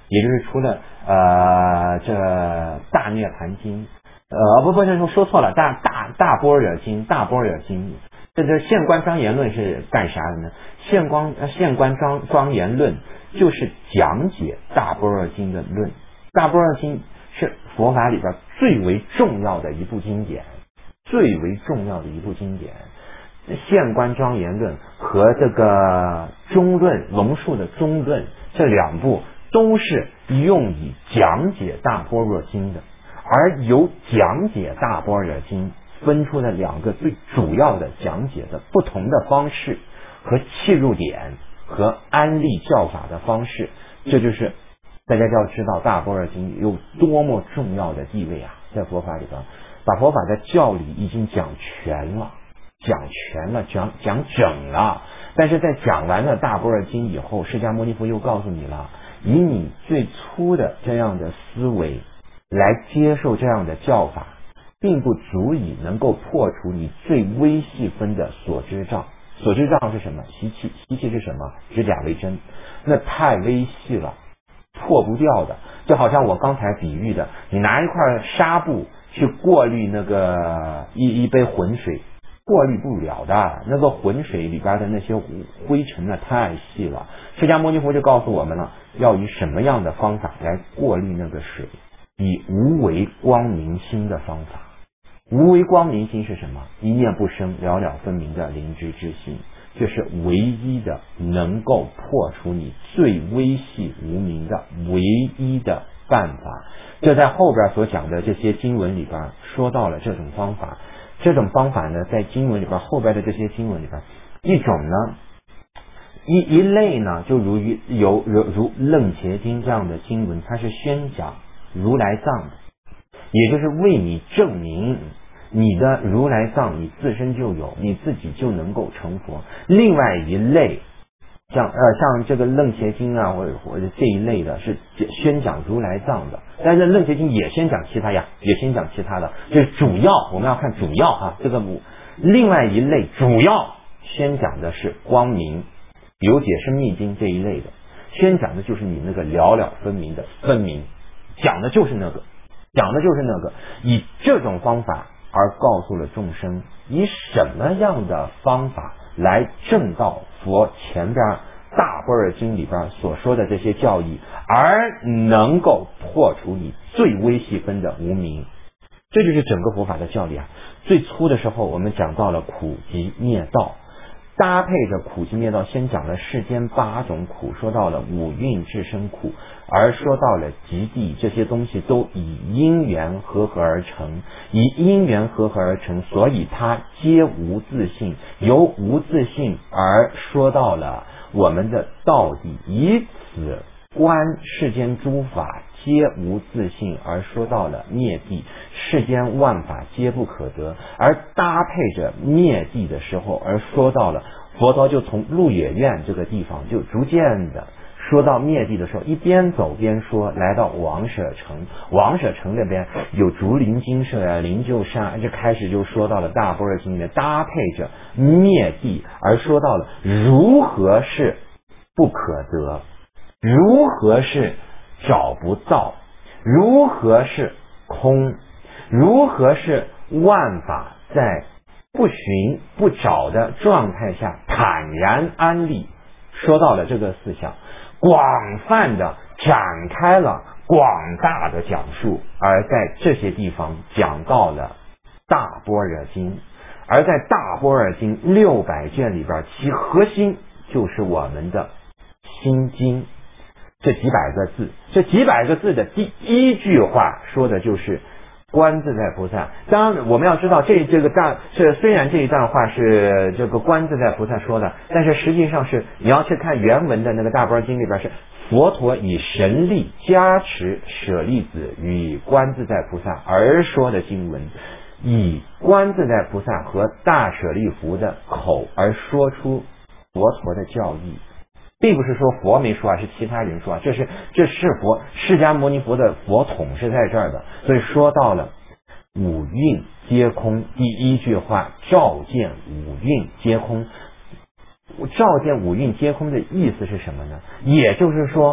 也就是除了呃这大涅盘经，呃不不是说说错了，大大大般若经，大般若经，这这现观庄严论是干啥的呢？现观现观庄庄严论就是讲解大般若经的论，大般若经是佛法里边最为重要的一部经典，最为重要的一部经典。现观庄严论和这个中论龙树的中论这两部都是用以讲解大般若经的，而由讲解大般若经分出了两个最主要的讲解的不同的方式和切入点和安立教法的方式，这就是大家要知道大般若经有多么重要的地位啊！在佛法里边，把佛法的教理已经讲全了，讲全了，讲讲整了。但是在讲完了大般若经以后，释迦牟尼佛又告诉你了，以你最初的这样的思维来接受这样的教法，并不足以能够破除你最微细分的所知障。所知障是什么？习气。习气是什么？指假为真。那太微细了，破不掉的。就好像我刚才比喻的，你拿一块纱布去过滤那个一一杯浑水，过滤不了的，那个浑水里边的那些灰尘呢太细了。释迦牟尼佛就告诉我们了，要以什么样的方法来过滤那个水？以无为光明心的方法。无为光明心是什么？一念不生，了了分明的灵知之心，这是唯一的能够破除你最微细无明的唯一的办法。这在后边所讲的这些经文里边说到了这种方法。这种方法呢，在经文里边后边的这些经文里边，一种呢一一类呢，就如于有如如楞伽经这样的经文，它是宣讲如来藏的，也就是为你证明你的如来藏你自身就有，你自己就能够成佛。另外一类像呃像这个楞伽经啊，或者或者这一类的是宣讲如来藏的，但是楞伽经也宣讲其他呀，也宣讲其他的，就是主要我们要看主要啊，这个另外一类主要宣讲的是光明，比如解释密经这一类的，宣讲的就是你那个了了分明的分明，讲的就是那个，讲的就是那个，以这种方法而告诉了众生，以什么样的方法来证到佛前边大般若经里边所说的这些教义，而能够破除你最微细分的无明。这就是整个佛法的教理啊。最初的时候我们讲到了苦集灭道，搭配着苦集灭道，先讲了世间八种苦，说到了五蕴至生苦，而说到了极地，这些东西都以因缘合合而成，以因缘合合而成，所以它皆无自性，由无自性而说到了我们的道地，以此观世间诸法皆无自性，而说到了灭地，世间万法皆不可得，而搭配着灭地的时候，而说到了佛陀就从鹿野苑这个地方就逐渐的说到灭地的时候，一边走边说，来到王舍城，王舍城那边有竹林精舍啊、灵鹫山，这开始就说到了大般若经里面搭配着灭地，而说到了如何是不可得，如何是找不到，如何是空，如何是万法在不寻不找的状态下坦然安立，说到了这个思想，广泛的展开了广大的讲述，而在这些地方讲到了大般若经，而在大般若经六百卷里边，其核心就是我们的心经。这几百个字，这几百个字的第一句话说的就是观自在菩萨。当然我们要知道这这个大是虽然这一段话是这个观自在菩萨说的，但是实际上是你要去看原文的那个大般若经里边，是佛陀以神力加持舍利子与观自在菩萨而说的经文，以观自在菩萨和大舍利弗的口而说出佛陀的教义，并不是说佛没说啊，是其他人说啊，这是这是佛释迦牟尼佛的佛统是在这儿的。所以说到了五蕴皆空，第一句话照见五蕴皆空，照见五蕴皆空的意思是什么呢？也就是说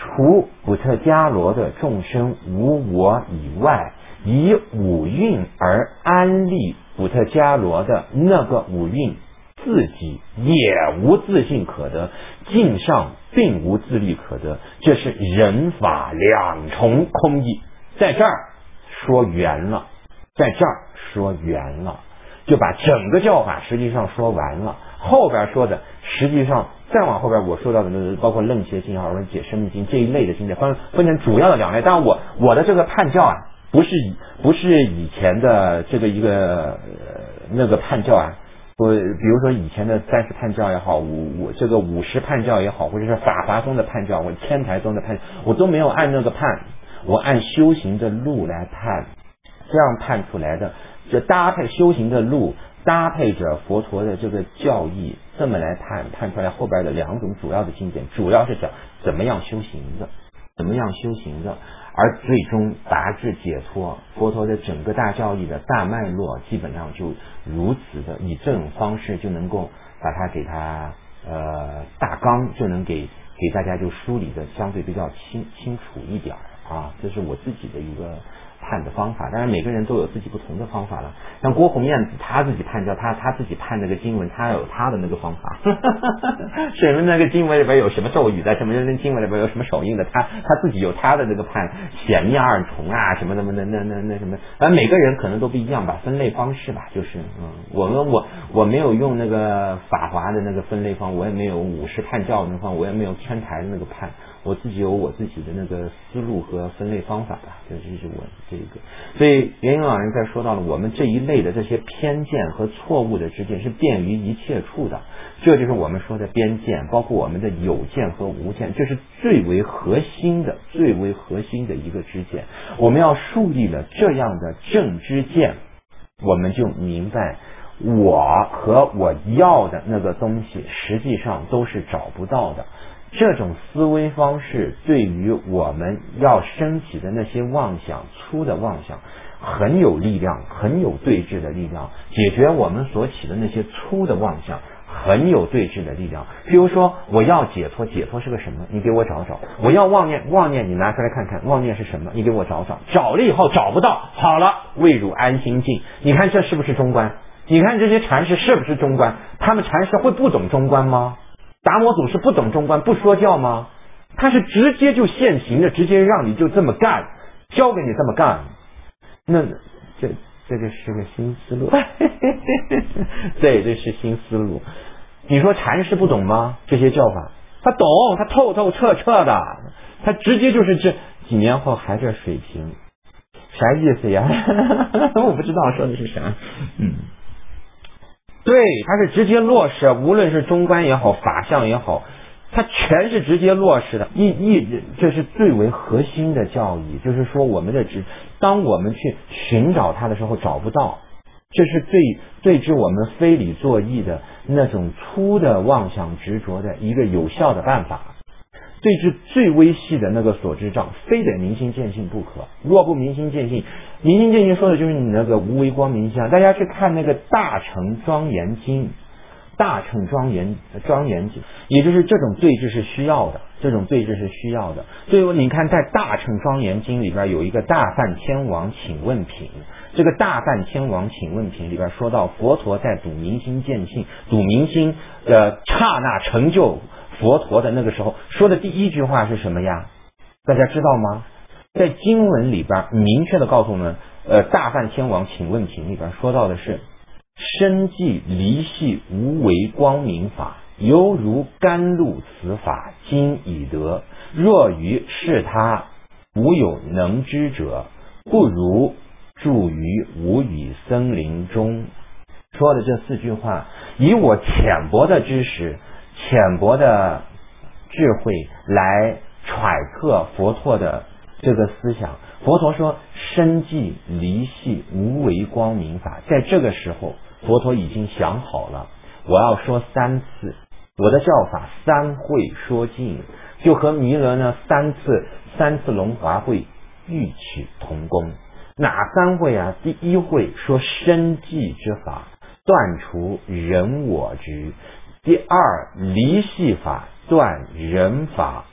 除补特伽罗的众生无我以外，以五蕴而安立补特伽罗的那个五蕴自己也无自性可得，境上并无自力可得，这是人法两重空义。在这儿说圆了，在这儿说圆了，就把整个教法实际上说完了。后边说的实际上再往后边我说到的包括楞伽经、而文解生密经这一类的经典分分成主要的两类。当然我我的这个判教啊不是不是以前的这个一个、呃、那个判教啊，我比如说以前的三十判教也好，五五这个五十判教也好，或者是法华宗的判教，或者天台宗的判教，我都没有按那个判，我按修行的路来判，这样判出来的，这搭配修行的路搭配着佛陀的这个教义，这么来判判出来后边的两种主要的经典，主要是讲怎么样修行的，怎么样修行的，而最终达至解脱。佛陀的整个大教义的大脉络基本上就如此的，以这种方式就能够把它给它呃大纲就能给给大家就梳理的相对比较清清楚一点啊，这是我自己的一个判的方法。当然每个人都有自己不同的方法了，像郭洪燕子他自己判教，他他自己判那个经文，他有他的那个方法什么那个经文里边有什么咒语的，什么那经文里边有什么手印的，他他自己有他的这个判显密二重啊什么的，那那那那什么，反正每个人可能都不一样吧，分类方式吧，就是嗯，我们我我没有用那个法华的那个分类方，我也没有五十判教的那个方，我也没有天台的那个判，我自己有我自己的那个思路和分类方法吧，这就是我这个。所以圆瑛老人在说到了我们这一类的这些偏见和错误的知见是遍于一切处的，这就是我们说的边见，包括我们的有见和无见，这是最为核心的最为核心的一个知见。我们要树立了这样的正知见，我们就明白我和我要的那个东西实际上都是找不到的。这种思维方式对于我们要升起的那些妄想，粗的妄想很有力量，很有对峙的力量，解决我们所起的那些粗的妄想很有对峙的力量。比如说我要解脱，解脱是个什么？你给我找找。我要妄念，妄念你拿出来看看，妄念是什么？你给我找找。找了以后找不到，好了，未汝安心境。你看这是不是中观？你看这些禅师是不是中观？他们禅师会不懂中观吗？达摩祖师不懂中观不说教吗？他是直接就现行的，直接让你就这么干，教给你这么干。那这这就是个新思路对，这是新思路。你说禅师不懂吗？这些教法他懂，他透透彻彻的，他直接就是这几年后还这水平，啥意思呀我不知道说的是啥。嗯，对，它是直接落实，无论是中观也好，法相也好，它全是直接落实的。一一，这是最为核心的教义，就是说我们的知，当我们去寻找它的时候找不到，这是对对治我们非理作意的那种粗的妄想执着的一个有效的办法。对治最微细的那个所知障，非得明心见性不可。若不明心见性，明心见性说的就是你那个无为光明相。大家去看那个大乘庄严经，大乘庄严庄严经，也就是这种对治是需要的，这种对治是需要的。所以你看，在大乘庄严经里边有一个大梵天王请问品，这个大梵天王请问品里边说到，佛陀在睹明心见性，睹明心的刹那成就佛陀的那个时候说的第一句话是什么呀？大家知道吗？在经文里边明确的告诉我们，呃，大梵天王请问品里边说到的是深寂离系无为光明法，犹如甘露此法今已得，若于是他无有能知者，不如住于无语森林中。说的这四句话，以我浅薄的知识浅薄的智慧来揣测佛陀的这个思想。佛陀说深寂离系无为光明法，在这个时候佛陀已经想好了，我要说三次，我的教法三会说尽，就和弥勒呢三次三次龙华会异曲同工。哪三会啊？第一会说深寂之法，断除人我执；第二离系法，断人法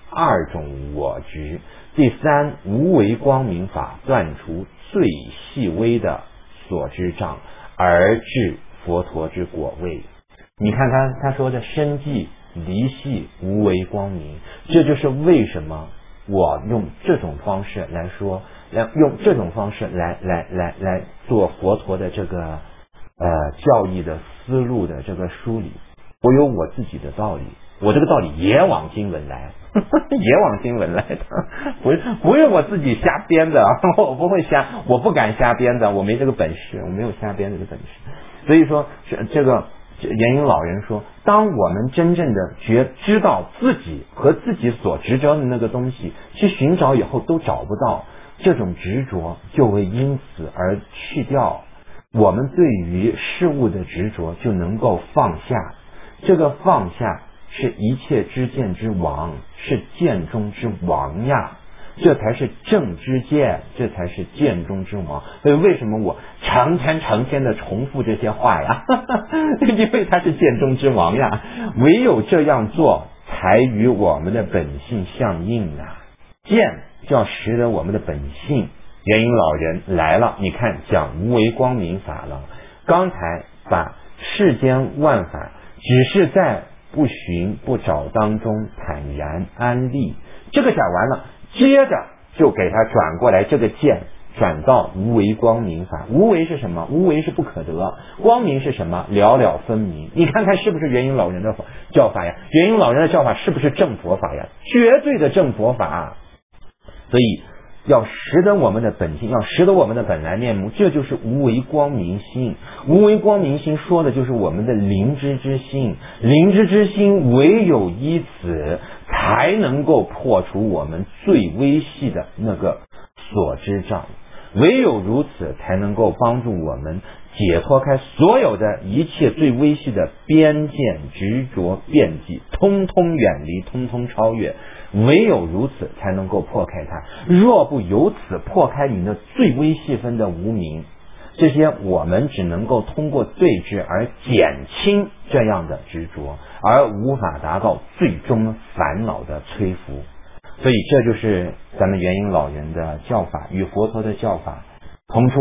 二种我执。第三，无为光明法断除最细微的所知障，而至佛陀之果位。你看他他说的深寂离系无为光明，这就是为什么我用这种方式来说，来用这种方式来来来来做佛陀的这个呃教义的思路的这个梳理。我有我自己的道理，我这个道理也往经文来，也往经文来的，不是不是我自己瞎编的，我不会瞎，我不敢瞎编的，我没这个本事，我没有瞎编的这个本事。所以说这这个元婴老人说，当我们真正的觉知道自己和自己所执着的那个东西去寻找以后都找不到，这种执着就会因此而去掉，我们对于事物的执着就能够放下。这个放下是一切知见之王，是见中之王呀，这才是正知见，这才是见中之王。所以为什么我成天成天的重复这些话呀？因为他是见中之王呀，唯有这样做才与我们的本性相应啊。见就要识得我们的本性。元婴老人来了，你看讲无为光明法了，刚才把世间万法只是在不寻不找当中坦然安立，这个讲完了，接着就给他转过来，这个剑转到无为光明法。无为是什么？无为是不可得，光明是什么？了了分明。你看看是不是元婴老人的教法呀？元婴老人的教法是不是正佛法呀？绝对的正佛法。所以要识得我们的本性，要识得我们的本来面目，这就是无为光明心。无为光明心说的就是我们的灵知之心，灵知之心唯有依此才能够破除我们最微细的那个所知障，唯有如此才能够帮助我们解脱开所有的一切最微细的边见执着辩计，通通远离，通通超越，唯有如此才能够破开它。若不由此破开你的最微细分的无明，这些我们只能够通过对治而减轻这样的执着，而无法达到最终烦恼的摧伏。所以这就是咱们元婴老人的教法与佛陀的教法同出